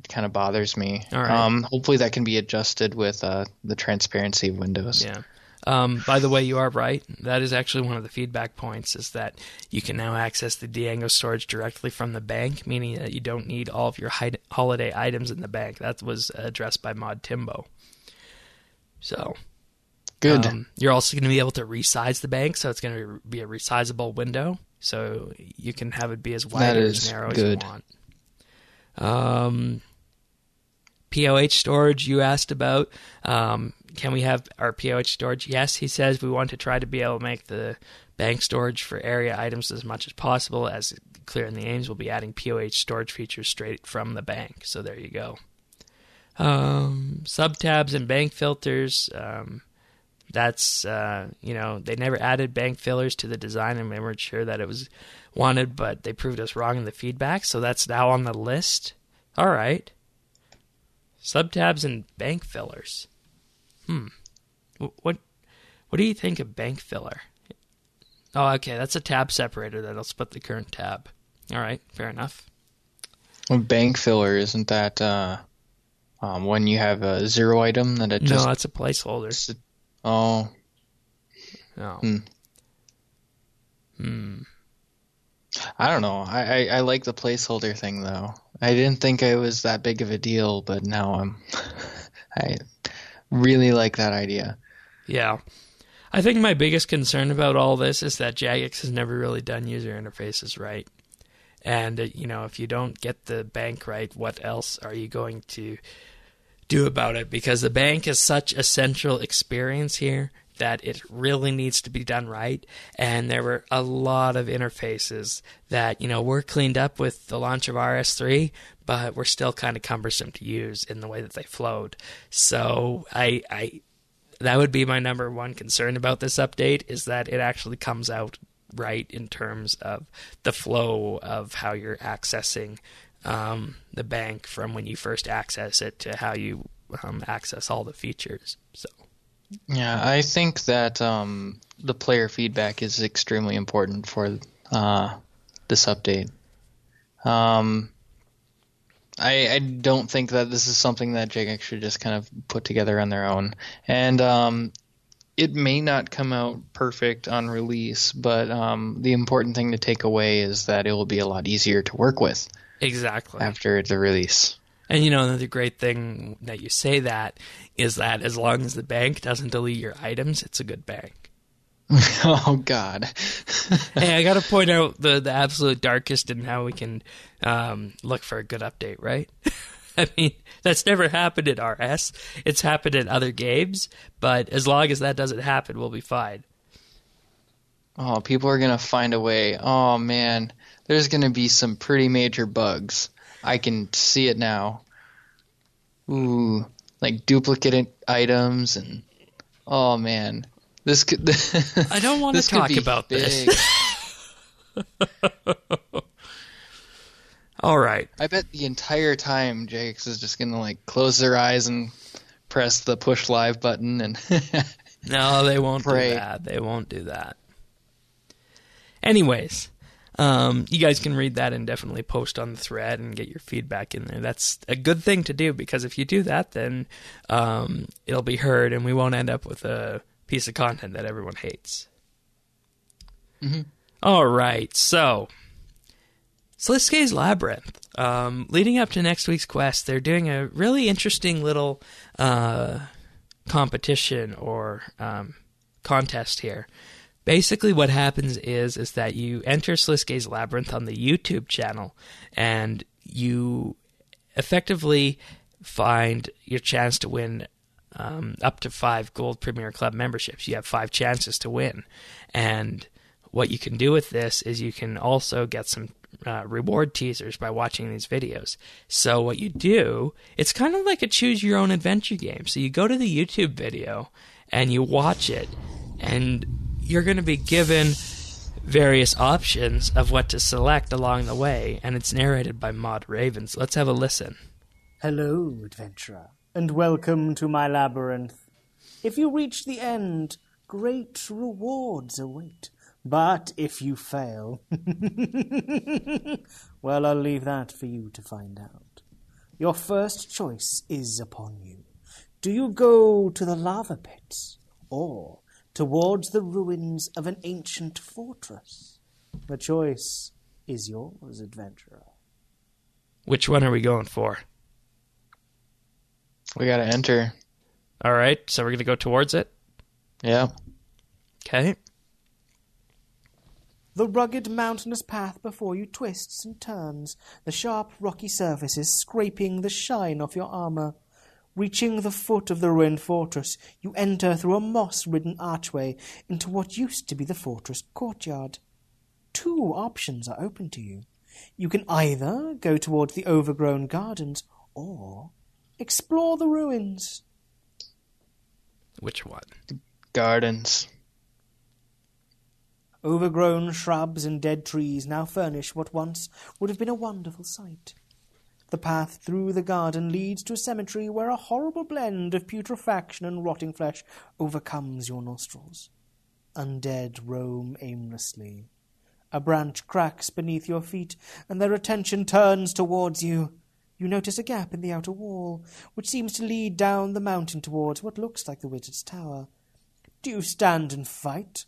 kind of bothers me. All right. Um, hopefully that can be adjusted with uh, the transparency of Windows. Yeah. Um, by the way, you are right. That is actually one of the feedback points, is that you can now access the Django storage directly from the bank, meaning that you don't need all of your hi- holiday items in the bank. That was addressed by Mod Timbo. So, good. Um, you're also going to be able to resize the bank, so it's going to be a resizable window, so you can have it be as wide or as narrow good. as you want. Um, P O H storage you asked about. Um, can we have our P O H storage? Yes, he says we want to try to be able to make the bank storage for area items as much as possible. As clear in the aims, we'll be adding P O H storage features straight from the bank. So there you go. Um, subtabs and bank filters. Um, that's, uh, you know, they never added bank fillers to the design, and we weren't sure that it was wanted, but they proved us wrong in the feedback. So that's now on the list. All right. Subtabs and bank fillers. Hmm. What what do you think of bank filler? Oh, okay, that's a tab separator that'll split the current tab. All right, fair enough. Well, bank filler, isn't that uh, um, when you have a zero item that it just... No, that's a placeholder. Oh. No. Hmm. Hmm. I don't know. I, I, I like the placeholder thing, though. I didn't think it was that big of a deal, but now I'm... I really like that idea. Yeah. I think my biggest concern about all this is that Jagex has never really done user interfaces right. And, uh, you know, if you don't get the bank right, what else are you going to do about it? Because the bank is such a central experience here that it really needs to be done right. And there were a lot of interfaces that, you know, were cleaned up with the launch of R S three, but were still kind of cumbersome to use in the way that they flowed. So I, I, that would be my number one concern about this update, is that it actually comes out right in terms of the flow of how you're accessing um, the bank from when you first access it to how you um, access all the features. So. Yeah, I think that um, the player feedback is extremely important for uh, this update. Um, I, I don't think that this is something that Jagex should just kind of put together on their own. And um, it may not come out perfect on release, but um, the important thing to take away is that it will be a lot easier to work with. Exactly. After the release. And, you know, another great thing that you say that is that as long as the bank doesn't delete your items, it's a good bank. Oh, God. Hey, I got to point out the, the absolute darkest in how we can um, look for a good update, right? I mean, that's never happened in R S. It's happened in other games, but as long as that doesn't happen, we'll be fine. Oh, people are going to find a way. Oh, man. There's going to be some pretty major bugs. I can see it now. Ooh, like duplicate items and oh man, this could. I don't want to talk about big. this. All right. I bet the entire time Jagex is just gonna like close their eyes and press the push live button and. No, they won't pray. do that. They won't do that. Anyways. Um, you guys can read that and definitely post on the thread and get your feedback in there. That's a good thing to do, because if you do that, then um, it'll be heard and we won't end up with a piece of content that everyone hates. Mm-hmm. All right, so Sliske's Labyrinth. Um, leading up to next week's quest, they're doing a really interesting little uh, competition or um, contest here. Basically what happens is is that you enter Sliske's Labyrinth on the YouTube channel, and you effectively find your chance to win um, up to five Gold Premier Club memberships. You have five chances to win. And what you can do with this is you can also get some uh, reward teasers by watching these videos. So what you do, it's kind of like a choose-your-own-adventure game. So you go to the YouTube video, and you watch it, and you're going to be given various options of what to select along the way, and it's narrated by Mod Ravens. Let's have a listen. Hello, adventurer, and welcome to my labyrinth. If you reach the end, great rewards await. But if you fail, well, I'll leave that for you to find out. Your first choice is upon you. Do you go to the lava pits, or towards the ruins of an ancient fortress? The choice is yours, adventurer. Which one are we going for? We gotta enter. All right, so we're going to go towards it? Yeah. Okay. The rugged mountainous path before you twists and turns, the sharp rocky surfaces scraping the shine off your armor. Reaching the foot of the ruined fortress, you enter through a moss-ridden archway into what used to be the fortress courtyard. Two options are open to you. You can either go towards the overgrown gardens, or explore the ruins. Which one? Gardens. Overgrown shrubs and dead trees now furnish what once would have been a wonderful sight. The path through the garden leads to a cemetery where a horrible blend of putrefaction and rotting flesh overcomes your nostrils. Undead roam aimlessly. A branch cracks beneath your feet, and their attention turns towards you. You notice a gap in the outer wall, which seems to lead down the mountain towards what looks like the Wizard's Tower. Do you stand and fight?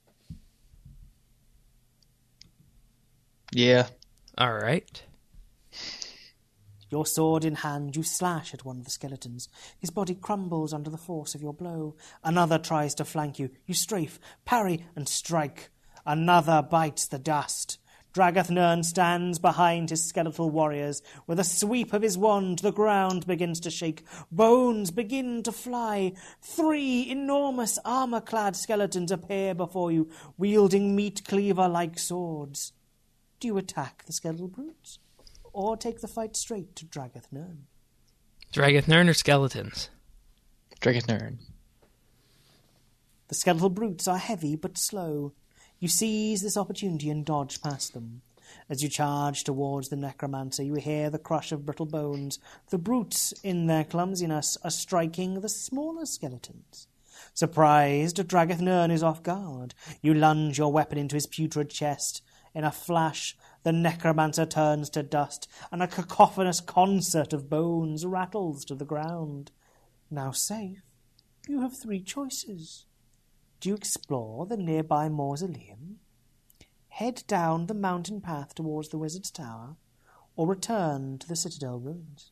Yeah. All right. Your sword in hand, you slash at one of the skeletons. His body crumbles under the force of your blow. Another tries to flank you. You strafe, parry, and strike. Another bites the dust. Dragath Nern stands behind his skeletal warriors. With a sweep of his wand, the ground begins to shake. Bones begin to fly. Three enormous armor-clad skeletons appear before you, wielding meat-cleaver-like swords. Do you attack the skeletal brutes, or take the fight straight to Dragath Nern? Dragath Nern or skeletons? Dragath Nern. The skeletal brutes are heavy but slow. You seize this opportunity and dodge past them. As you charge towards the necromancer, you hear the crush of brittle bones. The brutes, in their clumsiness, are striking the smaller skeletons. Surprised, Dragath Nern is off guard. You lunge your weapon into his putrid chest. In a flash, the necromancer turns to dust, and a cacophonous concert of bones rattles to the ground. Now safe, you have three choices. Do you explore the nearby mausoleum, head down the mountain path towards the Wizard's Tower, or return to the Citadel ruins?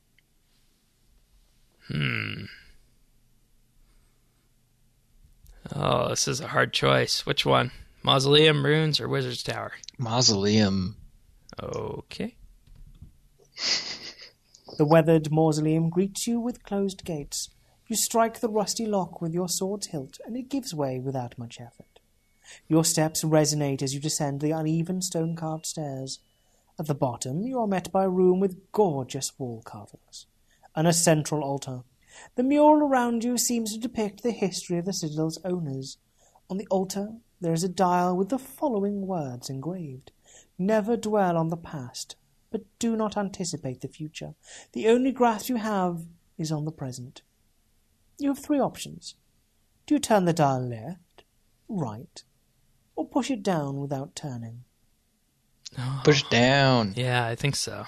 Hmm. Oh, this is a hard choice. Which one? Mausoleum, ruins, or Wizard's Tower? Mausoleum. Okay. The weathered mausoleum greets you with closed gates. You strike the rusty lock with your sword's hilt, and it gives way without much effort. Your steps resonate as you descend the uneven stone-carved stairs. At the bottom, you are met by a room with gorgeous wall carvings, and a central altar. The mural around you seems to depict the history of the Citadel's owners. On the altar, there is a dial with the following words engraved. Never dwell on the past, but do not anticipate the future. The only grasp you have is on the present. You have three options. Do you turn the dial left, right, or push it down without turning? Oh. Push down. Yeah, I think so.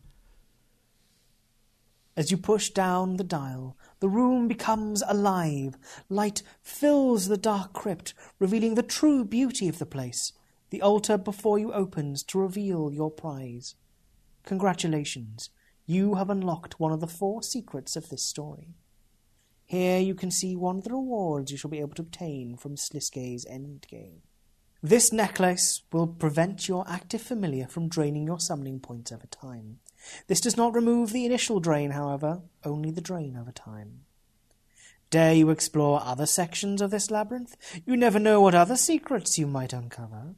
As you push down the dial, the room becomes alive. Light fills the dark crypt, revealing the true beauty of the place. The altar before you opens to reveal your prize. Congratulations, you have unlocked one of the four secrets of this story. Here you can see one of the rewards you shall be able to obtain from Sliskay's endgame. This necklace will prevent your active familiar from draining your summoning points over time. This does not remove the initial drain, however, only the drain over time. Dare you explore other sections of this labyrinth? You never know what other secrets you might uncover.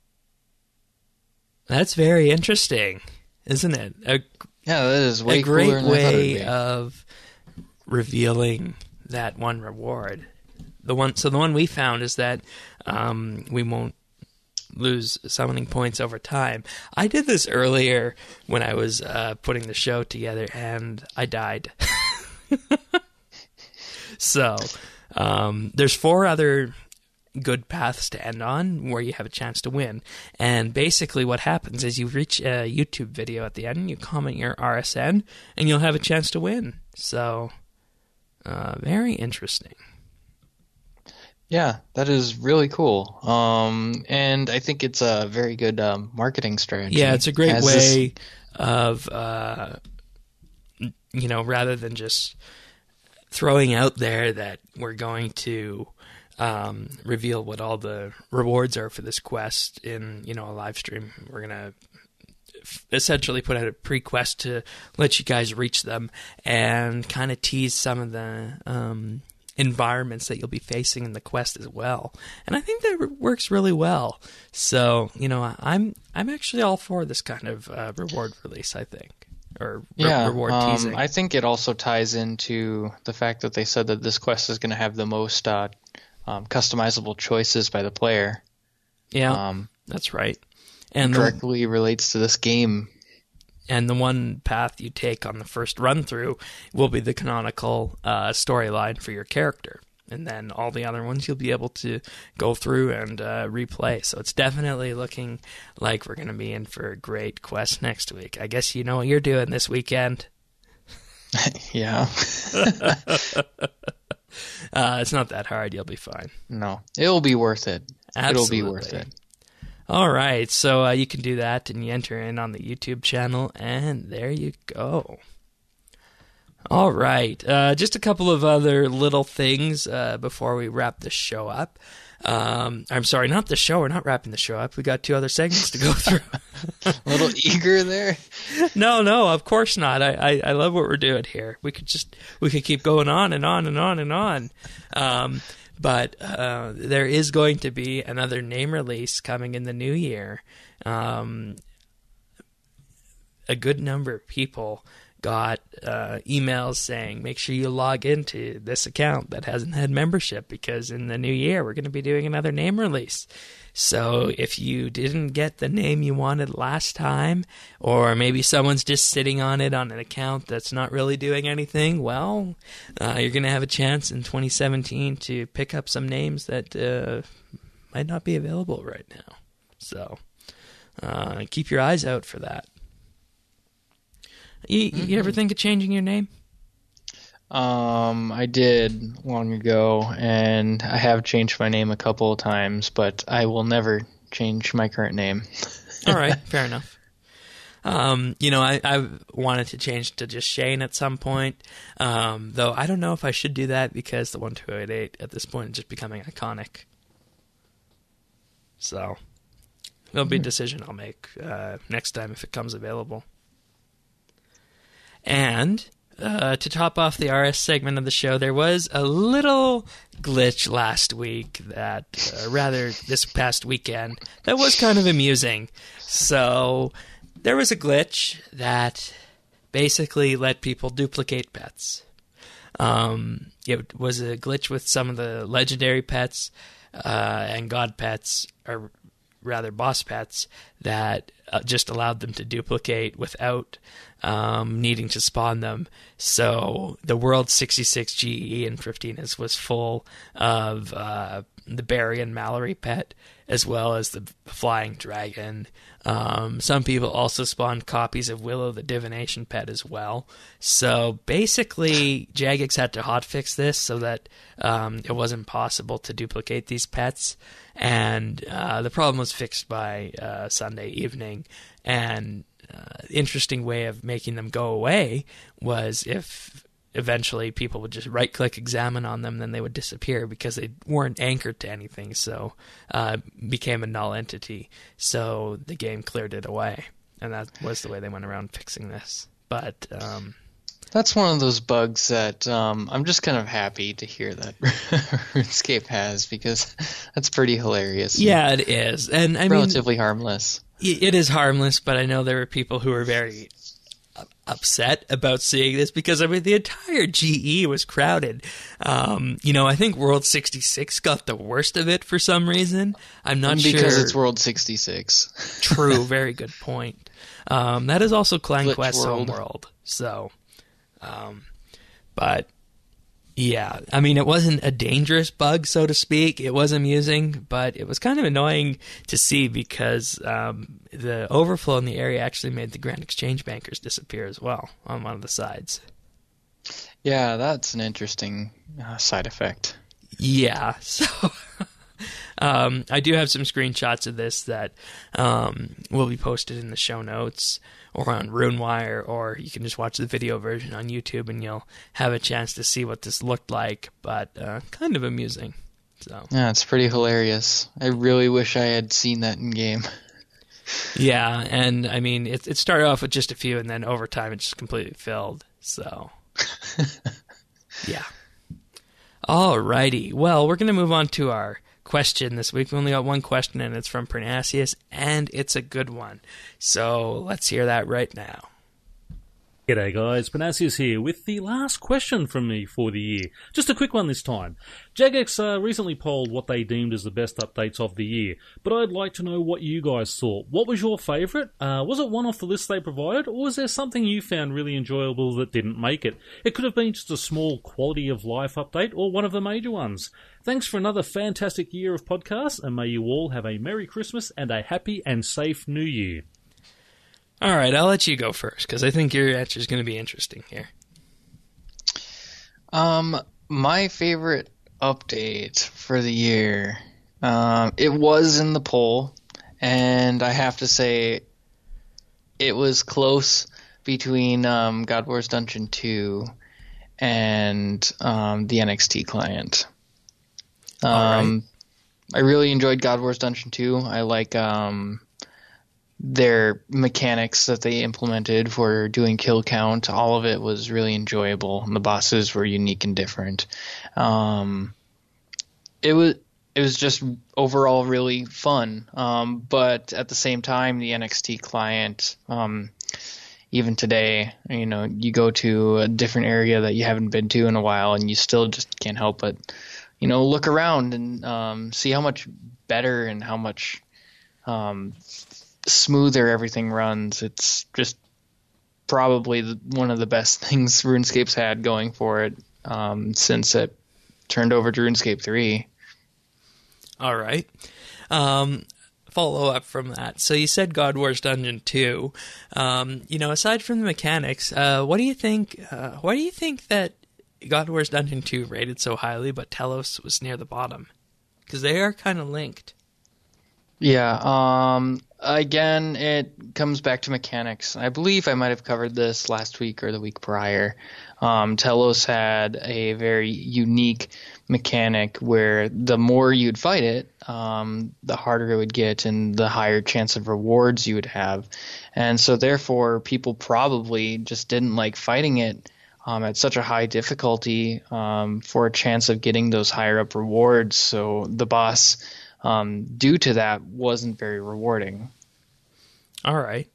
That's very interesting, isn't it? A, Yeah, that is way a great cooler than I thought it'd way be. of revealing that one reward. The one, so the one we found is that um, we won't lose summoning points over time. I did this earlier when I was uh, putting the show together, and I died. So um, there's four other good paths to end on where you have a chance to win. And basically what happens is you reach a YouTube video at the end, you comment your R S N, and you'll have a chance to win. So, uh, very interesting. Yeah, that is really cool. Um, and I think it's a very good um, marketing strategy. Yeah, it's a great As way this... of, uh, you know, rather than just throwing out there that we're going to um, reveal what all the rewards are for this quest in, you know, a live stream. We're going to f- essentially put out a pre-quest to let you guys reach them and kind of tease some of the um, environments that you'll be facing in the quest as well. And I think that re- works really well. So, you know, I'm I'm actually all for this kind of uh, reward release, I think. Or re- yeah, reward um, teasing. I think it also ties into the fact that they said that this quest is going to have the most uh, um, customizable choices by the player. Yeah, um, that's right. And directly the, relates to this game. And the one path you take on the first run through will be the canonical uh, storyline for your character. And then all the other ones you'll be able to go through and uh, replay. So it's definitely looking like we're going to be in for a great quest next week. I guess you know what you're doing this weekend. Yeah. uh, it's not that hard. You'll be fine. No, it'll be worth it. Absolutely. It'll be worth it. All right. So uh, you can do that and you enter in on the YouTube channel, and there you go. All right. Uh, just a couple of other little things uh, before we wrap the show up. Um, I'm sorry, not the show. We're not wrapping the show up. We got two other segments to go through. A little eager there. No, no, of course not. I, I, I love what we're doing here. We could just we could keep going on and on and on and on. Um, but uh, there is going to be another name release coming in the new year. Um, a good number of people got uh, emails saying, make sure you log into this account that hasn't had membership, because in the new year we're going to be doing another name release. So if you didn't get the name you wanted last time, or maybe someone's just sitting on it on an account that's not really doing anything, well, uh, you're going to have a chance in twenty seventeen to pick up some names that uh, might not be available right now. So uh, keep your eyes out for that. You, mm-hmm. you ever think of changing your name? Um, I did long ago, and I have changed my name a couple of times, but I will never change my current name. All right, fair enough. Um, you know, I, I wanted to change to just Shane at some point, um, though I don't know if I should do that because the one two eight eight at this point is just becoming iconic. So, it'll be a decision I'll make uh, next time if it comes available. And uh, to top off the R S segment of the show, there was a little glitch last week that, uh, rather this past weekend, that was kind of amusing. So there was a glitch that basically let people duplicate pets. Um, it was a glitch with some of the legendary pets uh, and god pets, or rather boss pets, that uh, just allowed them to duplicate without um, needing to spawn them. So the World sixty-six G E in Driftiness was full of uh, the Barry and Mallory pet, as well as the Flying Dragon. Um, some people also spawned copies of Willow the Divination pet as well. So basically, Jagex had to hotfix this so that um, it wasn't possible to duplicate these pets. And uh, the problem was fixed by uh, Sunday evening. And uh, interesting way of making them go away was if eventually people would just right-click examine on them, then they would disappear because they weren't anchored to anything, so uh, became a null entity. So the game cleared it away, and that was the way they went around fixing this. But um, that's one of those bugs that um, I'm just kind of happy to hear that RuneScape has, because that's pretty hilarious. Yeah, it is, and I relatively mean, harmless. It is harmless, but I know there are people who are very upset about seeing this because, I mean, the entire G E was crowded. Um, you know, I think World sixty-six got the worst of it for some reason. I'm not because sure. Because it's World sixty-six. True, very good point. Um, that is also Clan Quest's home world. So, um, but Yeah, I mean, it wasn't a dangerous bug, so to speak. It was amusing, but it was kind of annoying to see because um, the overflow in the area actually made the Grand Exchange bankers disappear as well on one of the sides. Yeah, that's an interesting uh, side effect. Yeah, so um, I do have some screenshots of this that um, will be posted in the show notes or on RuneWire, or you can just watch the video version on YouTube and you'll have a chance to see what this looked like, but uh, kind of amusing. So yeah, it's pretty hilarious. I really wish I had seen that in game. Yeah, and I mean, it, it started off with just a few, and then over time it just completely filled, so yeah. Alrighty, well, we're going to move on to our question this week. We only got one question, and it's from Pernasius, and it's a good one. So let's hear that right now. G'day guys, Pernasius here with the last question from me for the year. Just a quick one this time. Jagex uh, recently polled what they deemed as the best updates of the year, but I'd like to know what you guys thought. What was your favourite? Uh, was it one off the list they provided, or was there something you found really enjoyable that didn't make it? It could have been just a small quality of life update or one of the major ones. Thanks for another fantastic year of podcasts, and may you all have a Merry Christmas and a happy and safe New Year. All right, I'll let you go first, because I think your answer is going to be interesting here. Um, my favorite update for the year, um, it was in the poll, and I have to say it was close between um, God Wars Dungeon two and um, the N X T client. Um, All right. I really enjoyed God Wars Dungeon two. I like um, their mechanics that they implemented for doing kill count. All of it was really enjoyable, and the bosses were unique and different. Um, it was it was just overall really fun. Um, but at the same time, the N X T client, um, even today, you know, you go to a different area that you haven't been to in a while, and you still just can't help but, you know, look around and um, see how much better and how much um, smoother everything runs. It's just probably the, one of the best things RuneScape's had going for it um, since it turned over to RuneScape three. All right. Um, follow up from that. So you said God Wars Dungeon two. Um, you know, aside from the mechanics, uh, what do you think? Uh, why do you think that God Wars Dungeon two rated so highly, but Telos was near the bottom? Because they are kind of linked. Yeah. Um, again, it comes back to mechanics. I believe I might have covered this last week or the week prior. Um, Telos had a very unique mechanic where the more you'd fight it, um, the harder it would get and the higher chance of rewards you would have. And so therefore, people probably just didn't like fighting it um, at such a high difficulty um, for a chance of getting those higher up rewards. So the boss, um, due to that, wasn't very rewarding. All right.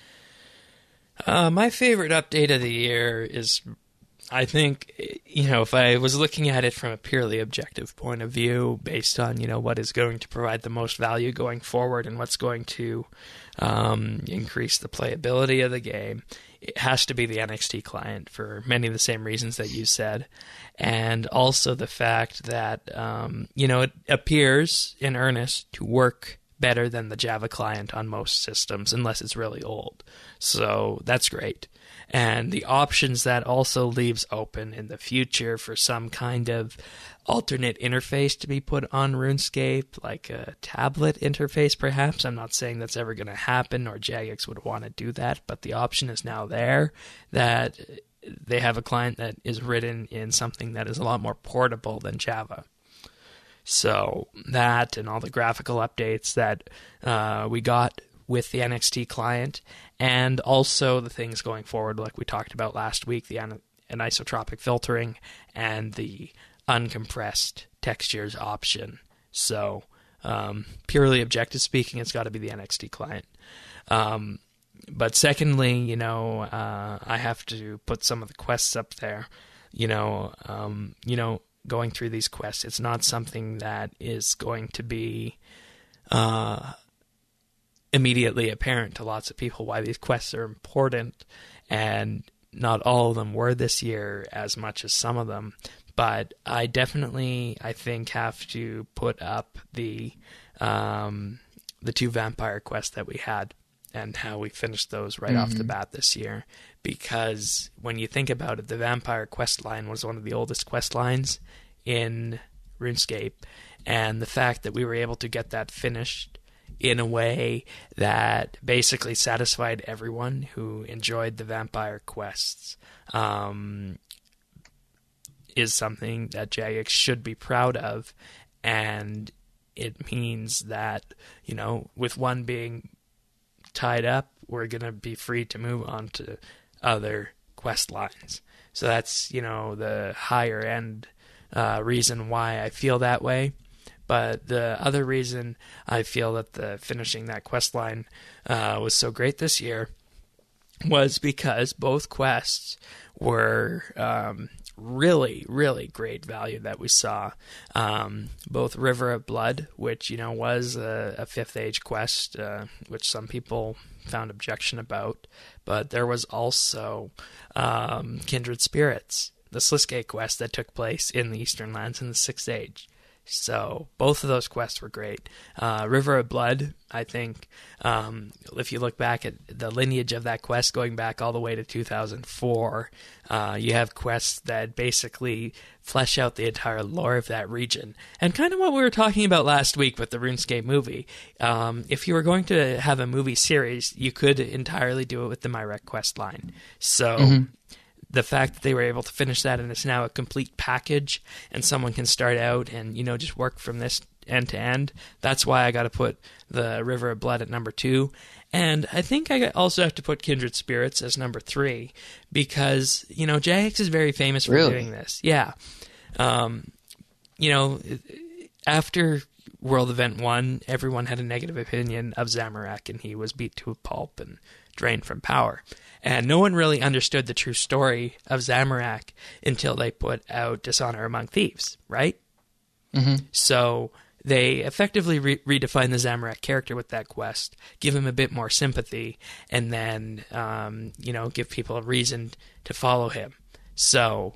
Uh, my favorite update of the year is, I think, you know, if I was looking at it from a purely objective point of view, based on, you know, what is going to provide the most value going forward and what's going to um, increase the playability of the game, it has to be the N X T client for many of the same reasons that you said. And also the fact that, um, you know, it appears in earnest to work better than the Java client on most systems, unless it's really old. So that's great. And the options that also leaves open in the future for some kind of alternate interface to be put on RuneScape, like a tablet interface perhaps. I'm not saying that's ever going to happen or Jagex would want to do that, but the option is now there that they have a client that is written in something that is a lot more portable than Java. So that and all the graphical updates that uh, we got with the N X T client, and also the things going forward like we talked about last week, the an- anisotropic filtering and the uncompressed textures option. So um, purely objective speaking, it's got to be the N X T client. Um, but secondly, you know, uh, I have to put some of the quests up there. You know, um, you know, going through these quests, it's not something that is going to be uh, immediately apparent to lots of people why these quests are important, and not all of them were this year as much as some of them. but I definitely, I think, have to put up the um, the two vampire quests that we had and how we finished those right mm-hmm. off the bat this year. Because when you think about it, the vampire quest line was one of the oldest quest lines in RuneScape, and the fact that we were able to get that finished in a way that basically satisfied everyone who enjoyed the vampire quests um, is something that Jagex should be proud of, and it means that, you know, with one being tied up, we're going to be free to move on to other quest lines. So that's, you know, the higher end uh, reason why I feel that way. But the other reason I feel that the finishing that quest line uh, was so great this year was because both quests were um, really, really great value that we saw. Um, both River of Blood, which, you know, was a, a fifth age quest, uh, which some people found objection about, but there was also um, Kindred Spirits, the Sliske quest that took place in the Eastern Lands in the sixth age. So both of those quests were great. Uh, River of Blood, I think, um, if you look back at the lineage of that quest going back all the way to two thousand four, uh, you have quests that basically flesh out the entire lore of that region. And kind of what we were talking about last week with the RuneScape movie. Um, if you were going to have a movie series, you could entirely do it with the Myrek quest line. So... Mm-hmm. The fact that they were able to finish that and it's now a complete package and someone can start out and, you know, just work from this end to end, that's why I got to put the River of Blood at number two. And I think I also have to put Kindred Spirits as number three because, you know, Jagex is very famous for really? doing this. Yeah. Um, you know, after World Event one, everyone had a negative opinion of Zamorak and he was beat to a pulp and drained from power. And no one really understood the true story of Zamorak until they put out Dishonor Among Thieves, right? Mm-hmm. So they effectively re- redefined the Zamorak character with that quest, give him a bit more sympathy, and then, um, you know, give people a reason to follow him. So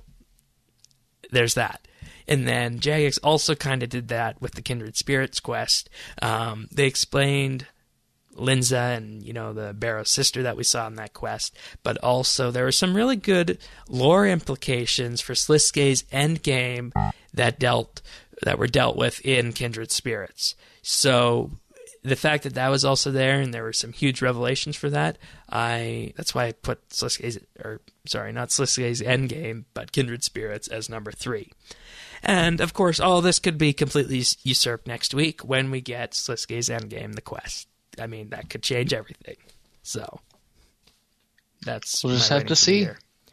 there's that. And then Jagex also kind of did that with the Kindred Spirits quest. Um, they explained Linza and, you know, the Barrow sister that we saw in that quest, but also there were some really good lore implications for Sliske's endgame that dealt that were dealt with in Kindred Spirits. So the fact that that was also there and there were some huge revelations for that, I that's why I put Sliske's, or sorry, not Sliske's endgame, but Kindred Spirits as number three. And of course, all this could be completely usurped next week when we get Sliske's endgame, the quest. I mean, that could change everything. So that's we'll just have to see.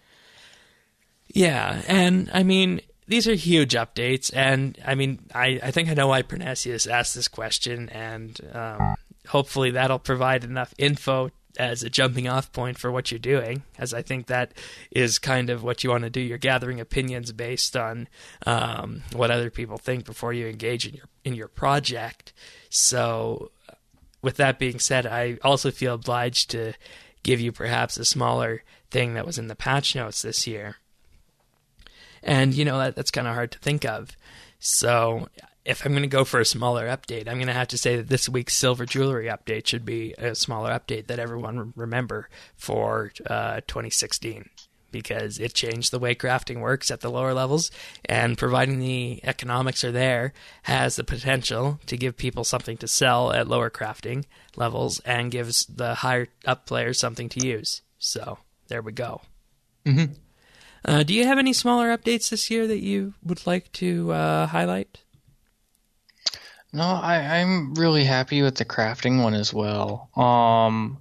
Yeah, and I mean, these are huge updates, and I mean, I, I think I know why Pernasius asked this question, and um, hopefully that'll provide enough info as a jumping off point for what you're doing, as I think that is kind of what you want to do. You're gathering opinions based on um, what other people think before you engage in your in your project. So with that being said, I also feel obliged to give you perhaps a smaller thing that was in the patch notes this year. And, you know, that, that's kind of hard to think of. So if I'm going to go for a smaller update, I'm going to have to say that this week's Silver Jewelry update should be a smaller update that everyone remember for uh, twenty sixteen. Because it changed the way crafting works at the lower levels, and providing the economics are there, has the potential to give people something to sell at lower crafting levels, and gives the higher up players something to use. So, there we go. Mm-hmm. Uh, do you have any smaller updates this year that you would like to uh, highlight? No, I, I'm really happy with the crafting one as well. Um...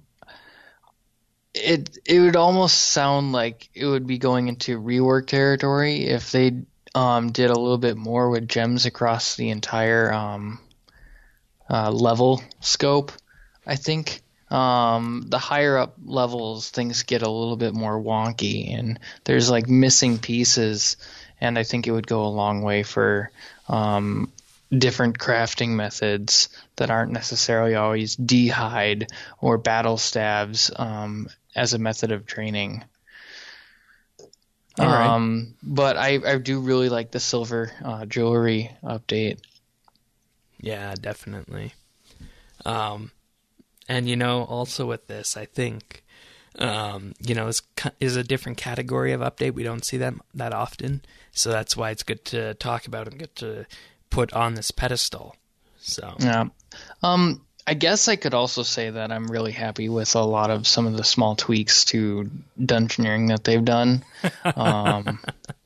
It it would almost sound like it would be going into rework territory if they um, did a little bit more with gems across the entire um, uh, level scope. I think um, the higher up levels, things get a little bit more wonky, and there's like missing pieces. And I think it would go a long way for um, different crafting methods that aren't necessarily always d'hide or battle staves um, as a method of training. All right. Um, but I, I do really like the silver uh, jewelry update. Yeah, definitely. Um, and, you know, also with this, I think, um, you know, is is a different category of update. We don't see that that often. So that's why it's good to talk about and good to put on this pedestal. So Yeah. Um, I guess I could also say that I'm really happy with a lot of some of the small tweaks to Dungeoneering that they've done. Um,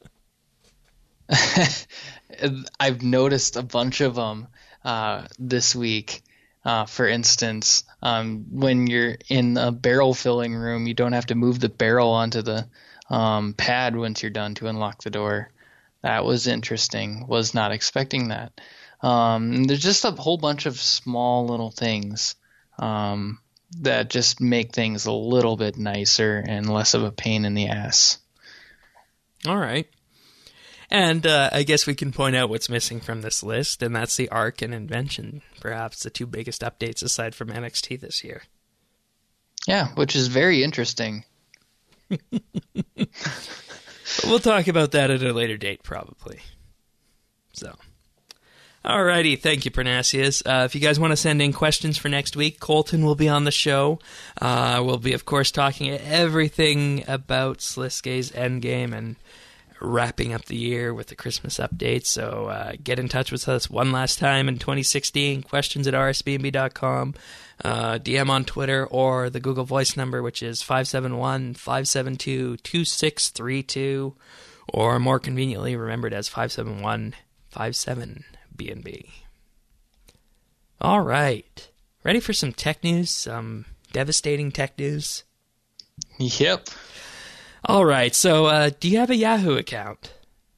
I've noticed a bunch of them uh, this week. Uh, for instance, um, when you're in a barrel filling room, you don't have to move the barrel onto the um, pad once you're done to unlock the door. That was interesting. Was not expecting that. Um, there's just a whole bunch of small little things um, that just make things a little bit nicer and less of a pain in the ass. all right. And uh, I guess we can point out what's missing from this list, and that's the Arc and Invention, perhaps the two biggest updates aside from N X T this year. Yeah, which is very interesting. But we'll talk about that at a later date, probably. So, alrighty, thank you, Parnassius. Uh, if you guys want to send in questions for next week, Colton will be on the show. Uh, we'll be, of course, talking everything about Sliske's Endgame and wrapping up the year with the Christmas update. So uh, get in touch with us one last time in twenty sixteen, questions at r s b n b dot com, uh, D M on Twitter, or the Google Voice number, which is five seven one, five seven two, two six three two, or more conveniently remembered as five seven one, five seven B N B. All right. Ready for some tech news? Some devastating tech news? Yep. All right, so uh, do you have a Yahoo account?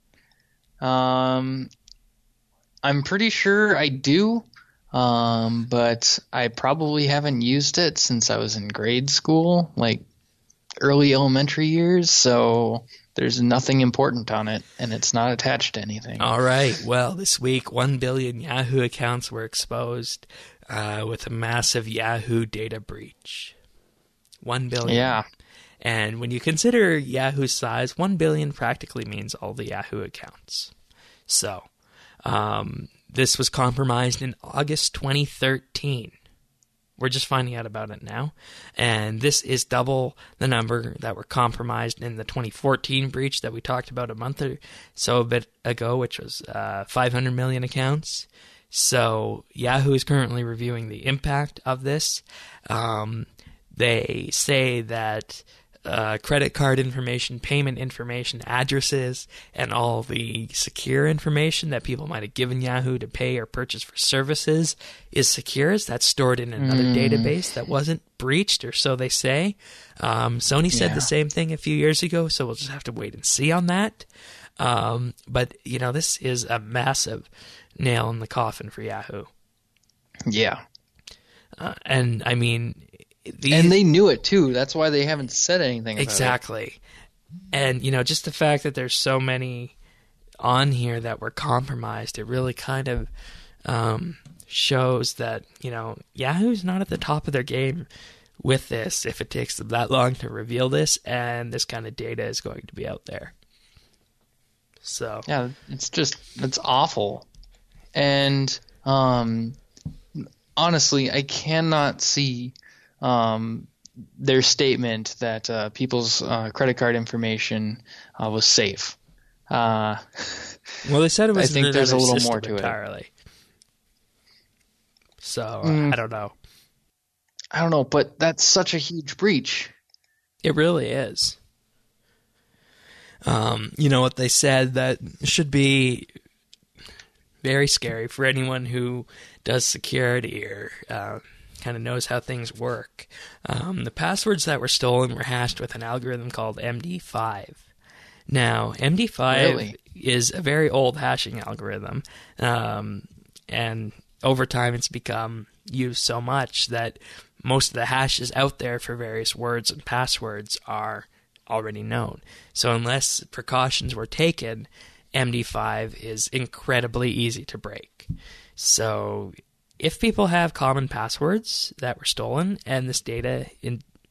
Um, I'm pretty sure I do, um, but I probably haven't used it since I was in grade school, like early elementary years, so there's nothing important on it, and it's not attached to anything. All right, well, this week, one billion Yahoo accounts were exposed uh, with a massive Yahoo data breach. one billion. Yeah. And when you consider Yahoo's size, one billion practically means all the Yahoo accounts. So, um, this was compromised in August twenty thirteen. We're just finding out about it now. And this is double the number that were compromised in the twenty fourteen breach that we talked about a month or so a bit ago, which was uh, five hundred million accounts. So, Yahoo is currently reviewing the impact of this. Um, they say that Uh, credit card information, payment information, addresses, and all the secure information that people might have given Yahoo to pay or purchase for services is secure. That's stored in another mm. database that wasn't breached, or so they say. Um, Sony said yeah. the same thing a few years ago, so we'll just have to wait and see on that. Um, but, you know, this is a massive nail in the coffin for Yahoo. Yeah. Uh, and, I mean... These, and they knew it too. That's why they haven't said anything about exactly. it. And, you know, just the fact that there's so many on here that were compromised, it really kind of um, shows that, you know, Yahoo's not at the top of their game with this if it takes them that long to reveal this, and this kind of data is going to be out there. So yeah, it's just, it's awful. And um, honestly, I cannot see... Um, their statement that uh, people's uh, credit card information uh, was safe. Uh, well, they said it was. I think there's a little more to entirely. it. So uh, mm, I don't know. I don't know, but that's such a huge breach. It really is. Um, you know what they said that should be very scary for anyone who does security or. Uh, kind of knows how things work. Um, the passwords that were stolen were hashed with an algorithm called M D five. Now, M D five really? is a very old hashing algorithm, um, and over time it's become used so much that most of the hashes out there for various words and passwords are already known. So unless precautions were taken, M D five is incredibly easy to break. So if people have common passwords that were stolen and this data in,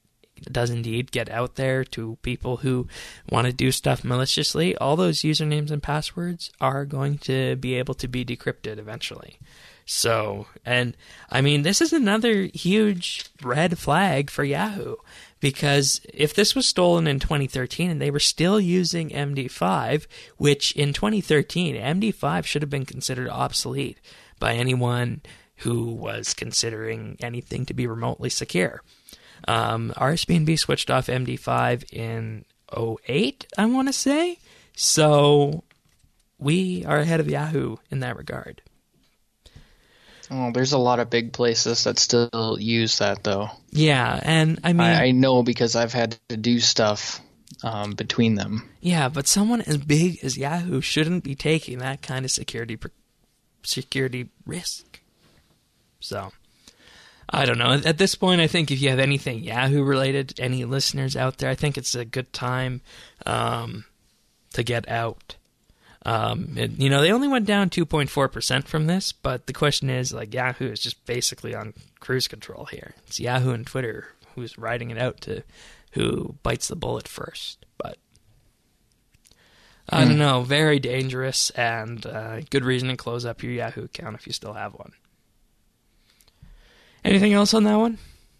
does indeed get out there to people who want to do stuff maliciously, all those usernames and passwords are going to be able to be decrypted eventually. So, and I mean, this is another huge red flag for Yahoo, because if this was stolen in twenty thirteen and they were still using M D five, which in twenty thirteen, M D five should have been considered obsolete by anyone who was considering anything to be remotely secure. Um, R S B N B switched off M D five in oh eight, I want to say. So we are ahead of Yahoo in that regard. Oh, there's a lot of big places that still use that, though. Yeah, and I mean... I, I know because I've had to do stuff um, between them. Yeah, but someone as big as Yahoo shouldn't be taking that kind of security security risk. So, I don't know. At this point, I think if you have anything Yahoo-related, any listeners out there, I think it's a good time um, to get out. Um, it, you know, they only went down two point four percent from this, but the question is, like, Yahoo is just basically on cruise control here. It's Yahoo and Twitter who's riding it out to who bites the bullet first. But I mm. don't know, very dangerous, and uh, good reason to close up your Yahoo account if you still have one. Anything else on that one?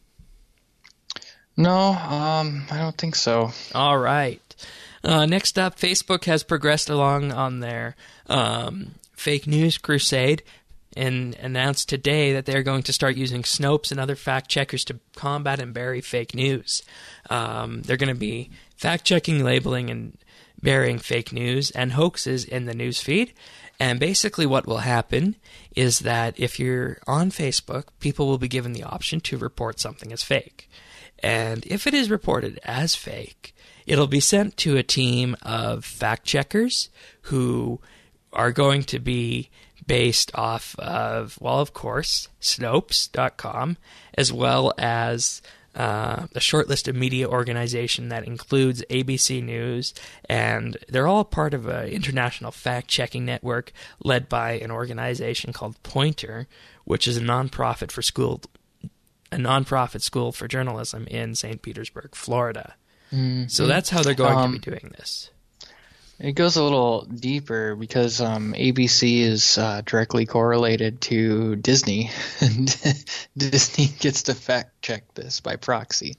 No, um, I don't think so. All right. Uh, next up, Facebook has progressed along on their um, fake news crusade and announced today that they're going to start using Snopes and other fact checkers to combat and bury fake news. Um, they're going to be fact-checking, labeling, and burying fake news and hoaxes in the news feed. And basically what will happen is that if you're on Facebook, people will be given the option to report something as fake. And if it is reported as fake, it'll be sent to a team of fact-checkers who are going to be based off of, well, of course, Snopes dot com, as well as uh, a short list of media organization that includes A B C News, and they're all part of an international fact-checking network led by an organization called Pointer, which is a nonprofit for school, a nonprofit school for journalism in Saint Petersburg, Florida. Mm-hmm. So that's how they're going um, to be doing this. It goes a little deeper because um, A B C is uh, directly correlated to Disney, and Disney gets to fact check this by proxy.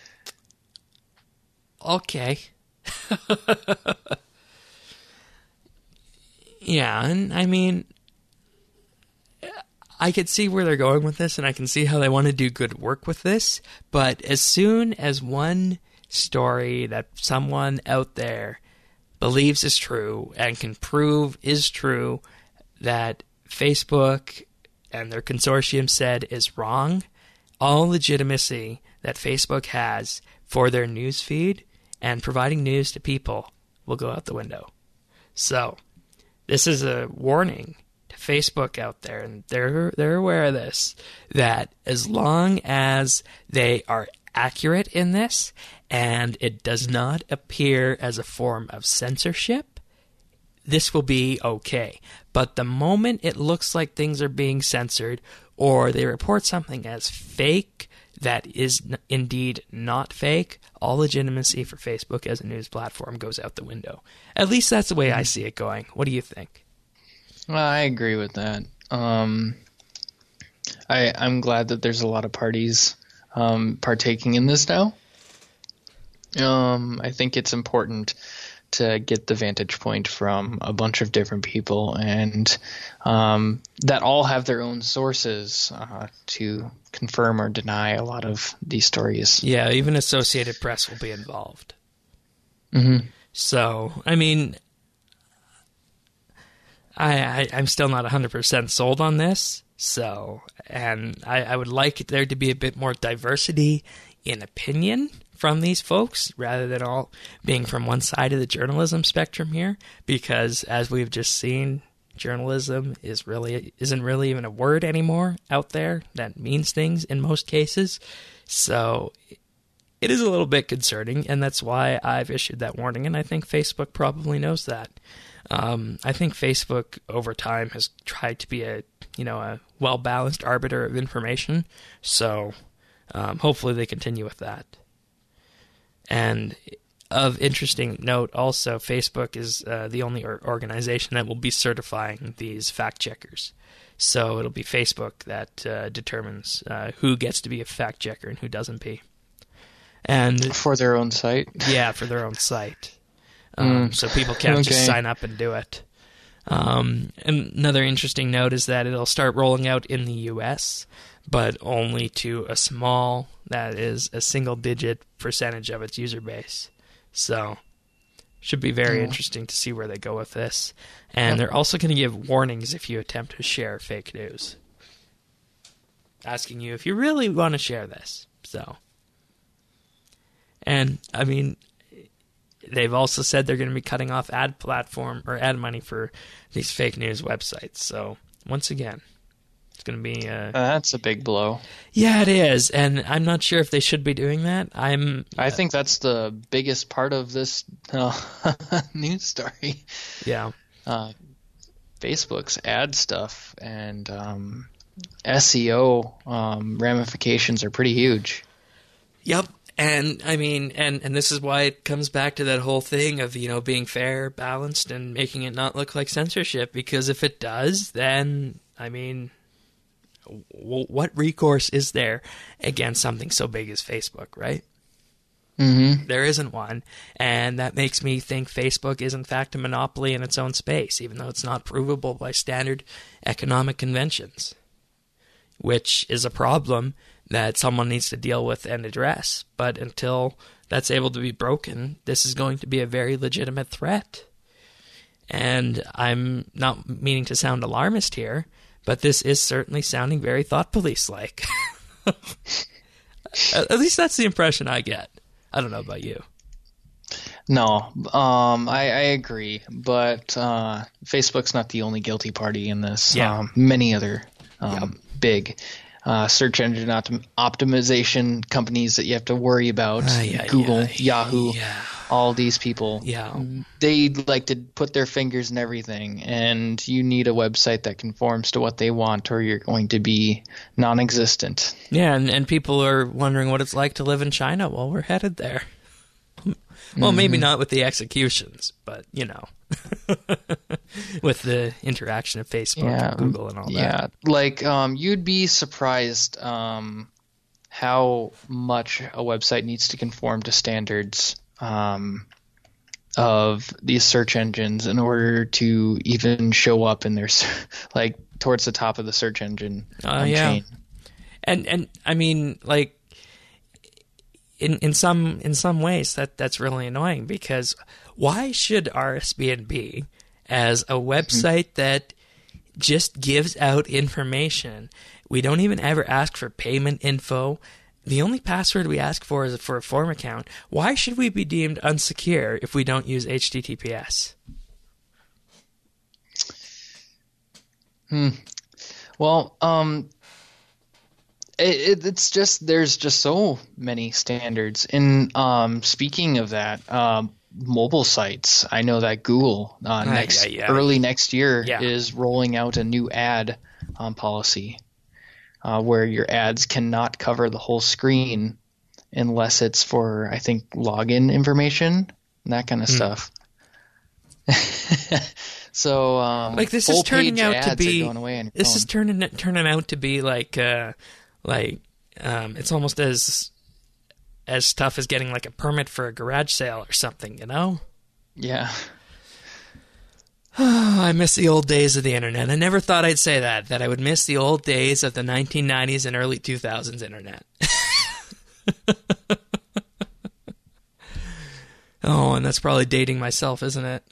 Okay. Yeah, and I mean, I could see where they're going with this, and I can see how they want to do good work with this, but as soon as one story that someone out there believes is true and can prove is true that Facebook and their consortium said is wrong, all legitimacy that Facebook has for their news feed and providing news to people will go out the window. So, this is a warning to Facebook out there, and they're they're aware of this, that as long as they are accurate in this and it does not appear as a form of censorship, this will be okay. But the moment it looks like things are being censored, or they report something as fake that is n- indeed not fake, all legitimacy for Facebook as a news platform goes out the window. At least that's the way I see it going. What do you think? Well, I agree with that. Um, I, I'm glad that there's a lot of parties um, partaking in this now. Um, I think it's important to get the vantage point from a bunch of different people, and um, that all have their own sources uh, to confirm or deny a lot of these stories. Yeah, even Associated Press will be involved. Mm-hmm. So, I mean, I, I, I'm still not one hundred percent sold on this. So, and I, I would like there to be a bit more diversity in opinion from these folks, rather than all being from one side of the journalism spectrum here, because as we've just seen, journalism is really isn't really even a word anymore out there that means things in most cases. So it is a little bit concerning, and that's why I've issued that warning, and I think Facebook probably knows that. Um, I think Facebook over time has tried to be a you know a well-balanced arbiter of information, so um, hopefully they continue with that. And of interesting note, also, Facebook is uh, the only or- organization that will be certifying these fact checkers. So it'll be Facebook that uh, determines uh, who gets to be a fact checker and who doesn't be. And For their own site? yeah, for their own site. Um, Mm. So people can't just Okay. sign up and do it. Um, and another interesting note is that it'll start rolling out in the U S, but only to a small, that is, a single-digit percentage of its user base. So, should be very Yeah. interesting to see where they go with this. And Yep. they're also going to give warnings if you attempt to share fake news. Asking you if you really want to share this. So, and, I mean, they've also said they're going to be cutting off ad platform or ad money for these fake news websites. So, once again, it's going to be... Uh, Uh, that's a big blow. yeah, it is. And I'm not sure if they should be doing that. I'm... I think that's the biggest part of this uh, news story. Yeah. Uh, Facebook's ad stuff and um, S E O um, ramifications are pretty huge. Yep. And, I mean, and, and this is why it comes back to that whole thing of, you know, being fair, balanced, and making it not look like censorship. Because if it does, then, I mean... w- what recourse is there against something so big as Facebook, right? Mm-hmm. There isn't one, and that makes me think Facebook is in fact a monopoly in its own space, even though it's not provable by standard economic conventions, which is a problem that someone needs to deal with and address. But until that's able to be broken, this is going to be a very legitimate threat. And I'm not meaning to sound alarmist here, but this is certainly sounding very thought police-like. At least that's the impression I get. I don't know about you. No, um, I, I agree, but uh, Facebook's not the only guilty party in this. Yeah. Um, many other um, big uh, search engine optim- optimization companies that you have to worry about, Uh, yeah, Google, yeah, Yahoo, yeah. all these people. Yeah. They like to put their fingers in everything, and you need a website that conforms to what they want, or you're going to be non-existent. Yeah, and, and people are wondering what it's like to live in China. Well, we're headed there. Well, maybe not with the executions, but, you know, with the interaction of Facebook Yeah, and Google and all that. Yeah, like um, you'd be surprised um, how much a website needs to conform to standards um, of these search engines in order to even show up in their s- like towards the top of the search engine Oh, um, yeah. chain. And and I mean, like in in some in some ways that that's really annoying, because why should Airbnb, as a website that just gives out information, we don't even ever ask for payment info, the only password we ask for is for a form account, why should we be deemed unsecure if we don't use H T T P S? Hmm. Well, um, it, it, it's just there's just so many standards. And um, speaking of that, um, mobile sites. I know that Google uh, Ah, next yeah, yeah. early next year Yeah. is rolling out a new ad um, policy uh, where your ads cannot cover the whole screen unless it's for, I think, login information and that kind of Hmm. stuff. So, um, Like, this is full turning page out to ads be are going away on your this phone. is turning turning out to be like uh like um it's almost as as tough as getting like a permit for a garage sale or something, you know? Yeah. I miss the old days of the internet. I never thought I'd say that, that I would miss the old days of the nineteen nineties and early two thousands internet. Oh, and that's probably dating myself, isn't it?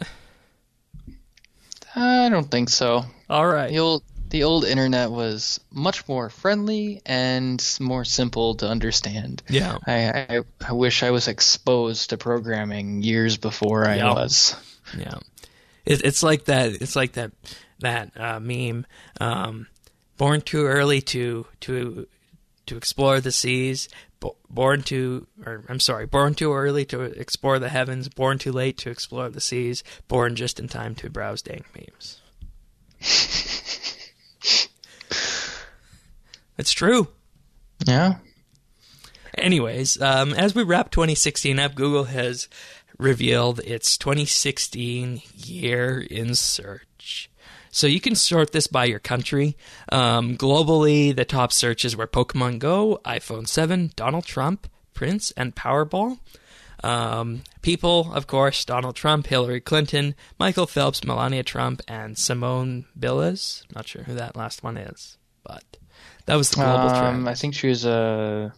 I don't think so. All right. The old the old internet was much more friendly and more simple to understand. Yeah. I, I, I wish I was exposed to programming years before I Yeah. was. Yeah, it, it's like that. It's like that that uh, meme. Um, born too early to to to explore the seas. Bo- born too, or I'm sorry, born too early to explore the heavens. Born too late to explore the seas. Born just in time to browse dank memes. It's true. Yeah. Anyways, um, as we wrap twenty sixteen up, Google has revealed its twenty sixteen year in search. So you can sort this by your country. Um, globally, the top searches were Pokemon Go, iPhone seven, Donald Trump, Prince, and Powerball. Um, people, of course, Donald Trump, Hillary Clinton, Michael Phelps, Melania Trump, and Simone Biles. Not sure who that last one is, but that was the global um, trend. I think she was a.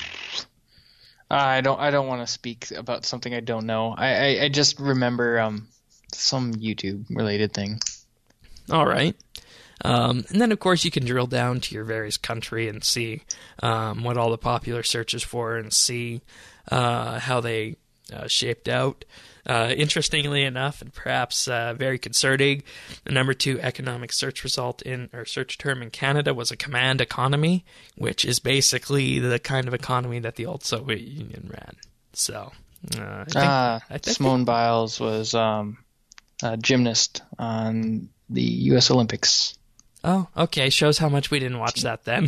I don't. I don't want to speak about something I don't know. I. I, I just remember um, some YouTube related thing. All right. Um, and then, of course, you can drill down to your various country and see um, what all the popular searches for and see uh, how they uh, shaped out. Uh, interestingly enough, and perhaps uh, very concerning, the number two economic search result in or search term in Canada was a command economy, which is basically the kind of economy that the old Soviet Union ran. So, uh, I think, Ah, I think Simone Biles was um, a gymnast on the U S Olympics. Oh, okay. Shows how much we didn't watch that then.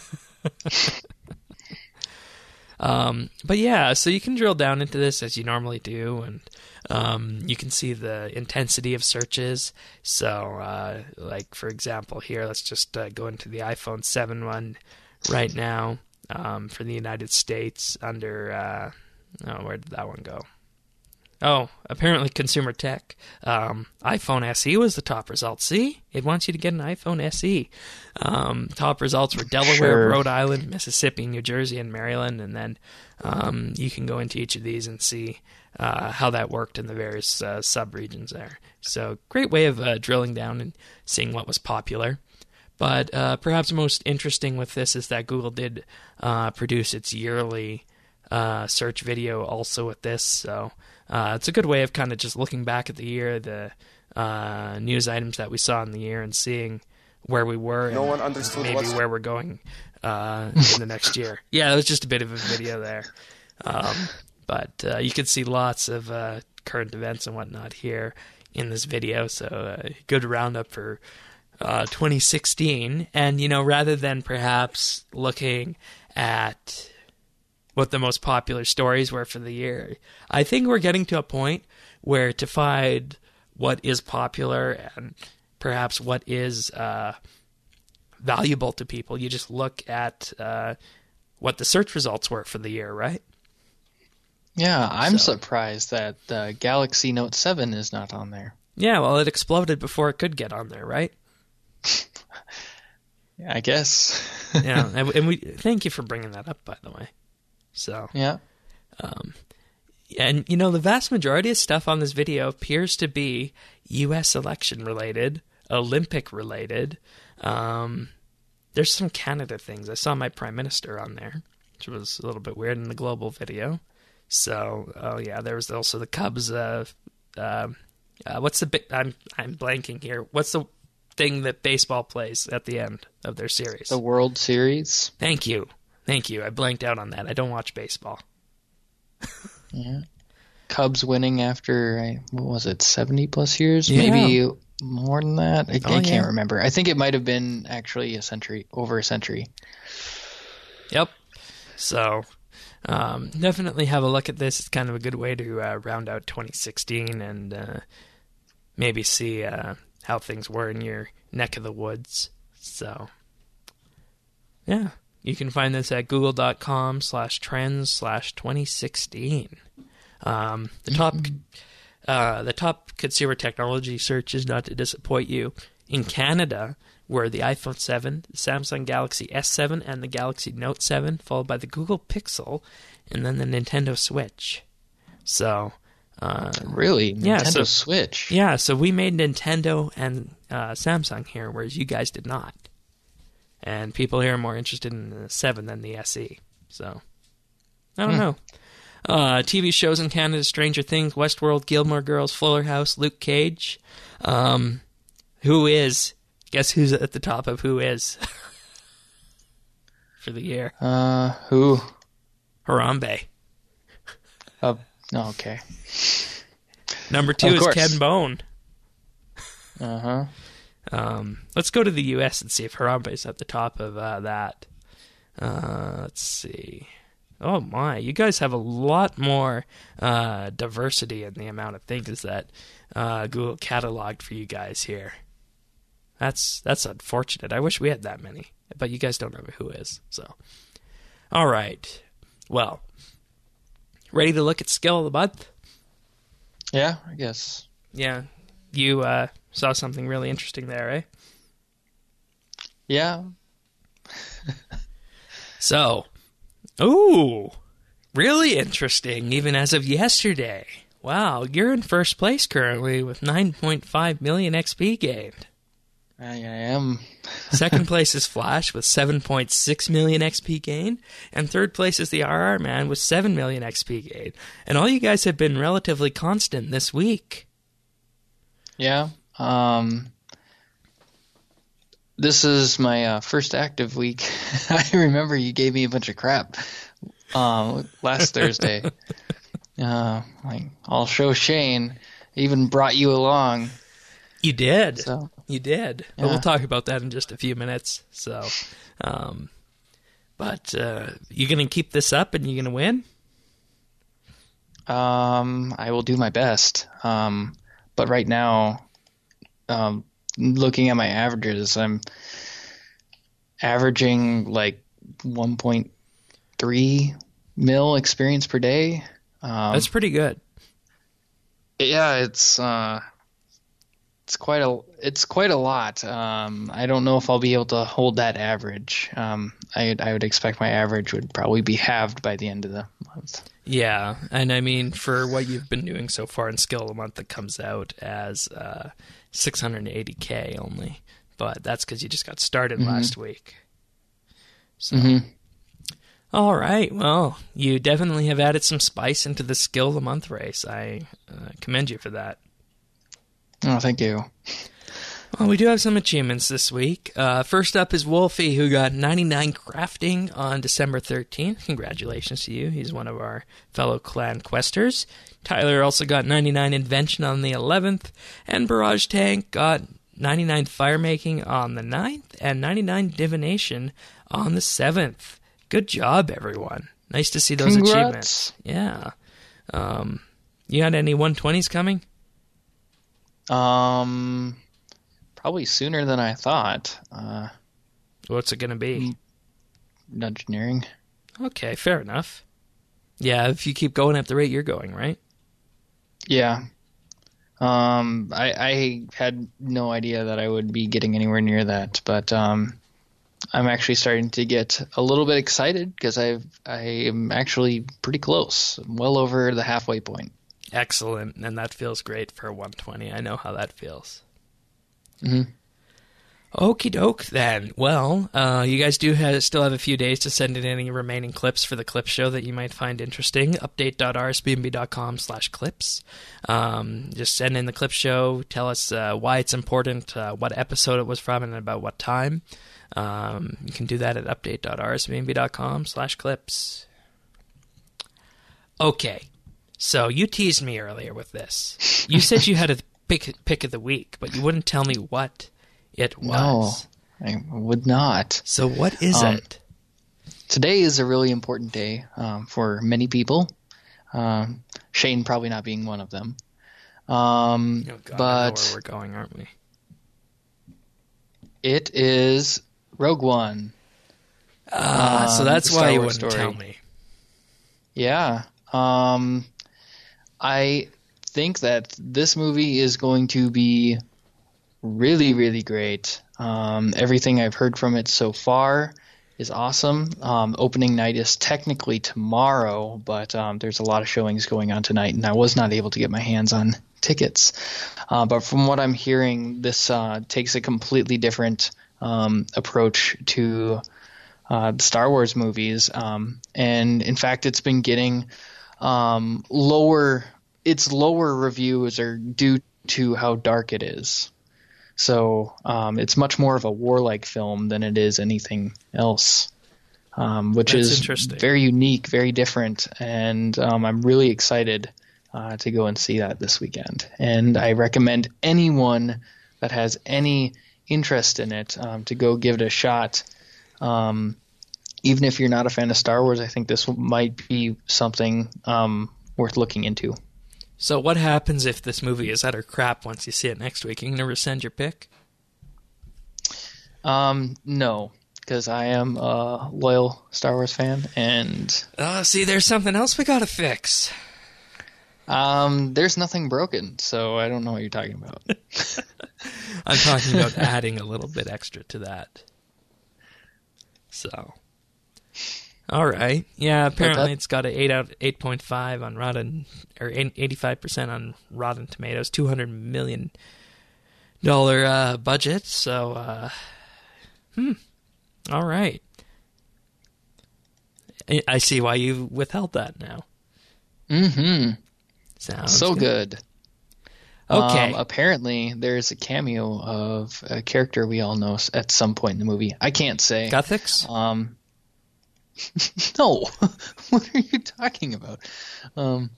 um, but yeah, so you can drill down into this as you normally do, and um, you can see the intensity of searches. So, uh, like, for example, here, let's just uh, go into the iPhone seven one right now um, for the United States under, uh, oh, where did that one go? Oh, apparently consumer tech. Um, iPhone S E was the top result. See? It wants you to get an iPhone S E. Um, top results were Delaware, Sure. Rhode Island, Mississippi, New Jersey, and Maryland. And then um, you can go into each of these and see uh, how that worked in the various uh, sub-regions there. So great way of uh, drilling down and seeing what was popular. But uh, perhaps most interesting with this is that Google did uh, produce its yearly uh, search video also with this. So uh, it's a good way of kind of just looking back at the year, the uh, news items that we saw in the year, and seeing where we were No and one understood maybe what's- where we're going uh, in the next year. Yeah, it was just a bit of a video there. Um, but uh, you can see lots of uh, current events and whatnot here in this video. So uh, good roundup for uh, twenty sixteen. And, you know, rather than perhaps looking at what the most popular stories were for the year, I think we're getting to a point where to find what is popular and perhaps what is uh, valuable to people, you just look at uh, what the search results were for the year, right? Yeah, I'm So- surprised that the Galaxy Note seven is not on there. Yeah, well, it exploded before it could get on there, right? I guess. Yeah, and, and we thank you for bringing that up, by the way. So, Yeah. um, and you know, the vast majority of stuff on this video appears to be U S election related, Olympic related. Um, there's some Canada things. I saw my prime minister on there, which was a little bit weird in the global video. So, oh yeah, there was also the Cubs. Uh, um uh, what's the big? I'm I'm blanking here. What's the thing that baseball plays at the end of their series? The World Series. Thank you. Thank you. I blanked out on that. I don't watch baseball. Yeah. Cubs winning after, I- what was it, seventy plus years? Yeah. Maybe more than that? I, Oh, I can't yeah. remember. I think it might have been actually a century, over a century. Yep. So, um, definitely have a look at this. It's kind of a good way to uh, round out twenty sixteen and uh, maybe see uh, how things were in your neck of the woods. So, yeah. You can find this at google.com slash trends slash 2016. Um, the top, uh, the top consumer technology searches, not to disappoint you, in Canada were the iPhone seven, the Samsung Galaxy S seven, and the Galaxy Note seven, followed by the Google Pixel, and then the Nintendo Switch. So, uh, Really? Yeah, Nintendo so- Switch? yeah, so we made Nintendo and uh, Samsung here, whereas you guys did not. And people here are more interested in the seven than the S E. So, I don't Hmm. know. Uh, T V shows in Canada: Stranger Things, Westworld, Gilmore Girls, Fuller House, Luke Cage. Um, who is? Guess who's at the top of Who Is for the year? Uh, who? Harambe. Uh, no, okay. Number two Of is course. Ken Bone. Uh-huh. Um, let's go to the U S and see if Harambe is at the top of uh, that. Uh, let's see. Oh my, you guys have a lot more uh, diversity in the amount of things that uh, Google cataloged for you guys here. That's that's unfortunate. I wish we had that many, but you guys don't know who is. So, all right. Well, ready to look at skill of the month? Yeah, I guess. Yeah, you uh, saw something really interesting there, eh? Yeah. So, ooh, really interesting, even as of yesterday. Wow, you're in first place currently with nine point five million X P gained. I, I am. Second place is Flash with seven point six million X P gained, and third place is the R R Man with seven million X P gained. And all you guys have been relatively constant this week. Yeah. Um, this is my uh, first active week. I remember you gave me a bunch of crap uh, last Thursday. Uh, like, I'll show Shane. Even brought you along. You did. So, you did. yeah. But we'll talk about that in just a few minutes. So, um, but uh, you going to keep this up and you going to win? Um, I will do my best. Um, but right now, um, looking at my averages, I'm averaging like one point three mil experience per day. Um, That's pretty good. Yeah, it's uh, it's quite a it's quite a lot. Um, I don't know if I'll be able to hold that average. Um, I I would expect my average would probably be halved by the end of the month. Yeah, and I mean, for what you've been doing so far in skill of the month, it comes out as uh, six hundred eighty K only. But that's because you just got started Mm-hmm. last week. So, Mm-hmm. all right. Well, you definitely have added some spice into the skill of the month race. I uh, commend you for that. Oh, thank you. Well, we do have some achievements this week. Uh, first up is Wolfie, who got ninety-nine crafting on December thirteenth. Congratulations to you. He's one of our fellow clan questers. Tyler also got ninety-nine invention on the eleventh. And Barrage Tank got ninety-nine firemaking on the ninth and ninety-nine divination on the seventh. Good job, everyone. Nice to see those Congrats. achievements. Yeah. Um, you got any one twenties coming? Um, probably sooner than I thought. Uh, What's it going to be? engineering. Okay, fair enough. Yeah, if you keep going at the rate you're going, right? Yeah. Um, I, I had no idea that I would be getting anywhere near that, but um, I'm actually starting to get a little bit excited because I've I am actually pretty close, well over the halfway point. Excellent, and that feels great for one twenty. I know how that feels. Mm-hmm. Okie doke, then. Well, uh, you guys do have, still have a few days to send in any remaining clips for the clip show that you might find interesting. Update.rsbnb.com slash clips. Um, just send in the clip show. Tell us uh, why it's important, uh, what episode it was from, and about what time. Um, you can do that at update.rsbnb.com slash clips. Okay, so you teased me earlier with this. You said you had a pick, pick of the week, but you wouldn't tell me what it was. No, I would not. So what is Um, it? Today is a really important day um, for many people. Um, Shane probably not being one of them. Um, Oh God, I know but where we're going, aren't we? it is Rogue One. Ah, so Um, that's the why Star you Wars wouldn't story. tell me. Yeah. Um, I think that this movie is going to be really, really great. Um, everything I've heard from it so far is awesome. Um, opening night is technically tomorrow, but um, there's a lot of showings going on tonight, and I was not able to get my hands on tickets. Uh, but from what I'm hearing, this uh, takes a completely different um, approach to uh, the Star Wars movies. Um, and in fact, it's been getting um, lower, its lower reviews are due to how dark it is. So um, it's much more of a warlike film than it is anything else, um, which That's is interesting. very unique, very different, and um, I'm really excited uh, to go and see that this weekend. And I recommend anyone that has any interest in it um, to go give it a shot. Um, even if you're not a fan of Star Wars, I think this might be something um, worth looking into. So what happens if this movie is utter crap once you see it next week? Are you going to rescind your pick? Um, no, because I am a loyal Star Wars fan, and Oh, see, there's something else we got to fix. um, there's nothing broken, so I don't know what you're talking about. I'm talking about adding a little bit extra to that. So, all right, yeah. Apparently, that- it's got an eight out eight point five on Rotten, or eighty-five percent on Rotten Tomatoes. Two hundred million dollar uh, budget. So, uh, hmm. All right. I- I see why you withheld that now. Mm-hmm. Sounds So good. Okay. Um, apparently, there's a cameo of a character we all know s- at some point in the movie. I can't say. Guthix? Um, no. What are you talking about? Um,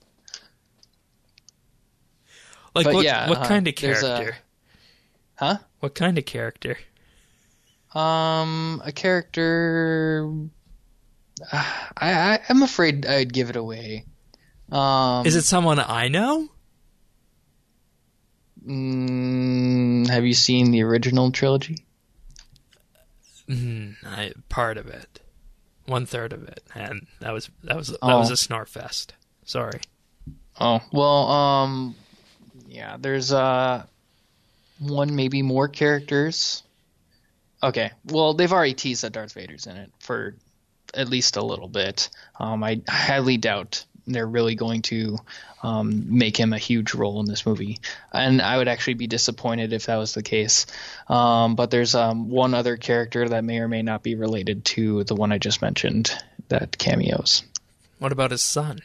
Like but what? yeah, what uh, kind of there's a- character? huh? What kind of character? Um, a character. Uh, I, I I'm afraid I'd give it away. Um, Is it someone I know? Mm, have you seen the original trilogy? Mm, I, part of it, one third of it, and that was that was that Oh. was a snore fest. Sorry. Oh well, um, yeah. There's uh one, maybe more characters. Okay, well they've already teased that Darth Vader's in it for at least a little bit. Um, I highly doubt they're really going to um, make him a huge role in this movie, and I would actually be disappointed if that was the case. Um, but there's um, one other character that may or may not be related to the one I just mentioned that cameos. What about his son?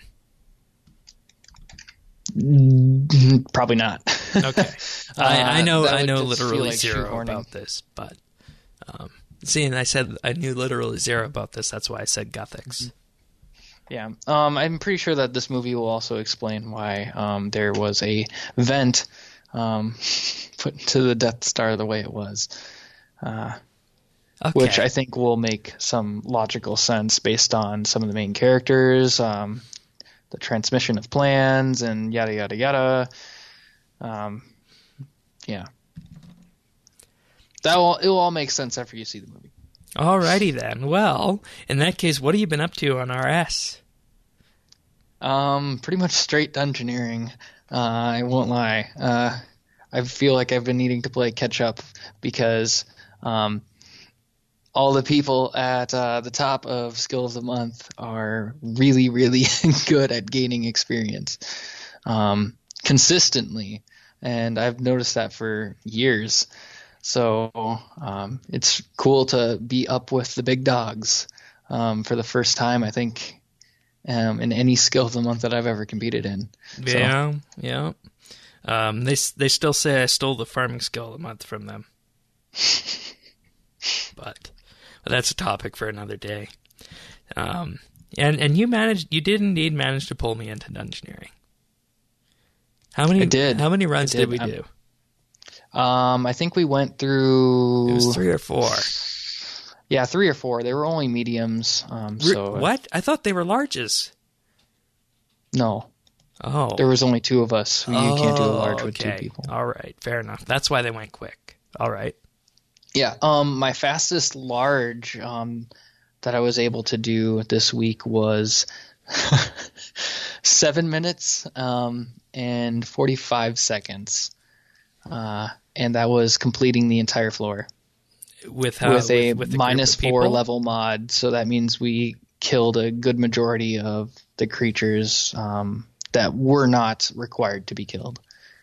Probably not. Okay, I, I know that I would know just feel literally like zero shoehorning. about this, but um, seeing I said I knew literally zero about this, that's why I said Guthix. Yeah, um, I'm pretty sure that this movie will also explain why um, there was a vent um, put into the Death Star the way it was, uh, Okay. which I think will make some logical sense based on some of the main characters, um, the transmission of plans, and yada yada yada. Um, yeah, that will it will all make sense after you see the movie. Alrighty then. Well, in that case, what have you been up to on R S? Um, pretty much straight dungeoneering. Uh, I won't lie. Uh, I feel like I've been needing to play catch up because um, all the people at uh, the top of Skill of the Month are really, really good at gaining experience um, consistently, and I've noticed that for years. So um, it's cool to be up with the big dogs um, for the first time, I think, um, in any Skill of the Month that I've ever competed in. So, Yeah, yeah. Um, they they still say I stole the farming skill of the month from them, but, but that's a topic for another day. Um, and and you managed, you did indeed manage to pull me into dungeoneering. How many? I did. How many runs I did. did we I'm- do? Um, I think we went through It was three or four. yeah, three or four. They were only mediums. Um, Re- so what? I thought they were larges. No, Oh, there was only two of us. You can't do a large Oh, with two okay. people. All right, fair enough. That's why they went quick. All right. Yeah. Um, my fastest large um that I was able to do this week was seven minutes um and forty-five seconds. Uh, and that was completing the entire floor With how with a with, with the minus group of four people? level mod. So that means we killed a good majority of the creatures um, that were not required to be killed.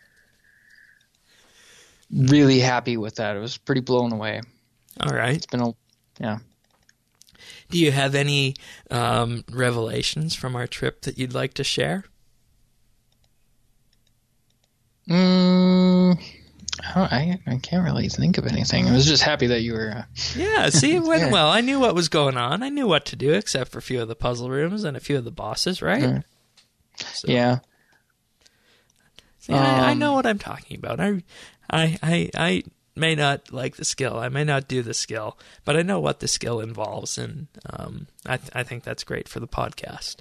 Really happy with that. I was pretty blown away. All right. It's been a yeah. Do you have any um, revelations from our trip that you'd like to share? Mm, I I can't really think of anything. I was just happy that you were. Uh, Yeah, see, it went Yeah. well. I knew what was going on. I knew what to do, except for a few of the puzzle rooms and a few of the bosses, right? Mm. So, yeah. see, I, I Um, know what I'm talking about. I, I, I, I may not like the skill. I may not do the skill, but I know what the skill involves, and um, I, th- I think that's great for the podcast.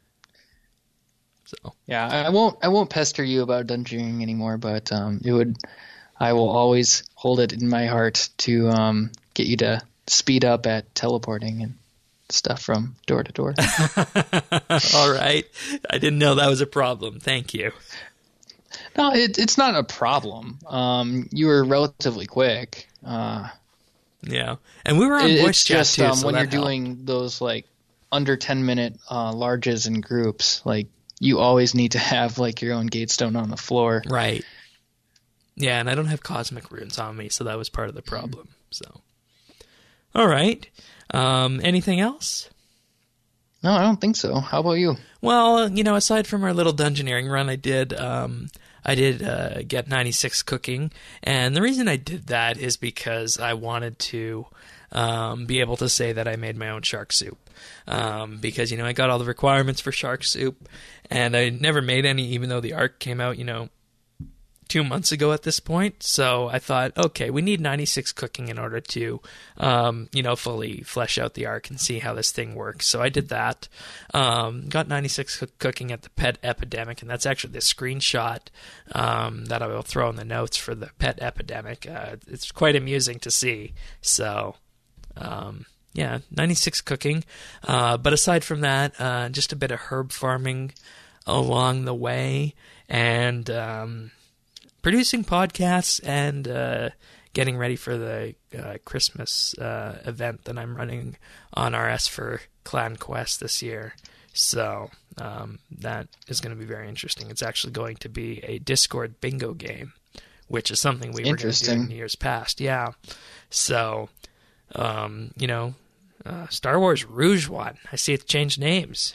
So yeah, I won't I won't pester you about dungeoning anymore, but um, it would I will always hold it in my heart to um, get you to speed up at teleporting and stuff from door to door. All right, I didn't know that was a problem. Thank you. No, it, it's not a problem. Um, you were relatively quick. Uh, yeah, and we were on it, voice it's chat just too, um, so when that you're helped. doing those like under ten minute uh, larges and groups, like you always need to have like your own gatestone on the floor. Right. Yeah, and I don't have cosmic runes on me, so that was part of the problem. So, all right. Um, anything else? No, I don't think so. How about you? Well, you know, aside from our little dungeoneering run, I did um, I did uh, get ninety-six cooking, and the reason I did that is because I wanted to um, be able to say that I made my own shark soup. Um, because, you know, I got all the requirements for shark soup, and I never made any, even though the arc came out, you know, two months ago at this point. So I thought, okay, we need ninety-six cooking in order to, um, you know, fully flesh out the arc and see how this thing works. So I did that. Um, got ninety-six cook- cooking at the Pet Epidemic, and that's actually the screenshot um, that I will throw in the notes for the Pet Epidemic. Uh, it's quite amusing to see. So, um, yeah, ninety-six cooking. Uh, but aside from that, uh, just a bit of herb farming along the way, and um, producing podcasts, and uh, getting ready for the uh, Christmas uh, event that I'm running on R S for Clan Quest this year. So um, that is going to be very interesting. It's actually going to be a Discord bingo game, which is something we were going to do in years past. Yeah. So, um, you know, uh, Star Wars Rouge won. I see it's changed names.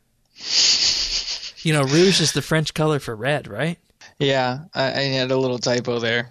You know, rouge is the French color for red, right? Yeah, I, I had a little typo there.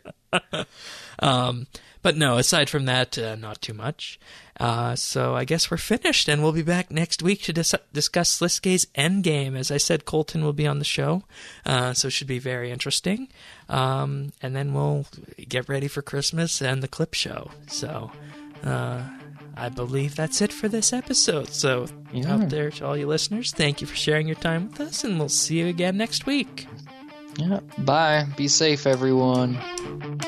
um, but no, aside from that, uh, not too much. Uh, so I guess we're finished, and we'll be back next week to dis- discuss Sliske's Endgame. As I said, Colton will be on the show, uh, so it should be very interesting. Um, and then we'll get ready for Christmas and the clip show. So uh, I believe that's it for this episode. So Yeah. out there to all you listeners, thank you for sharing your time with us, and we'll see you again next week. Yeah. Bye. Be safe, everyone.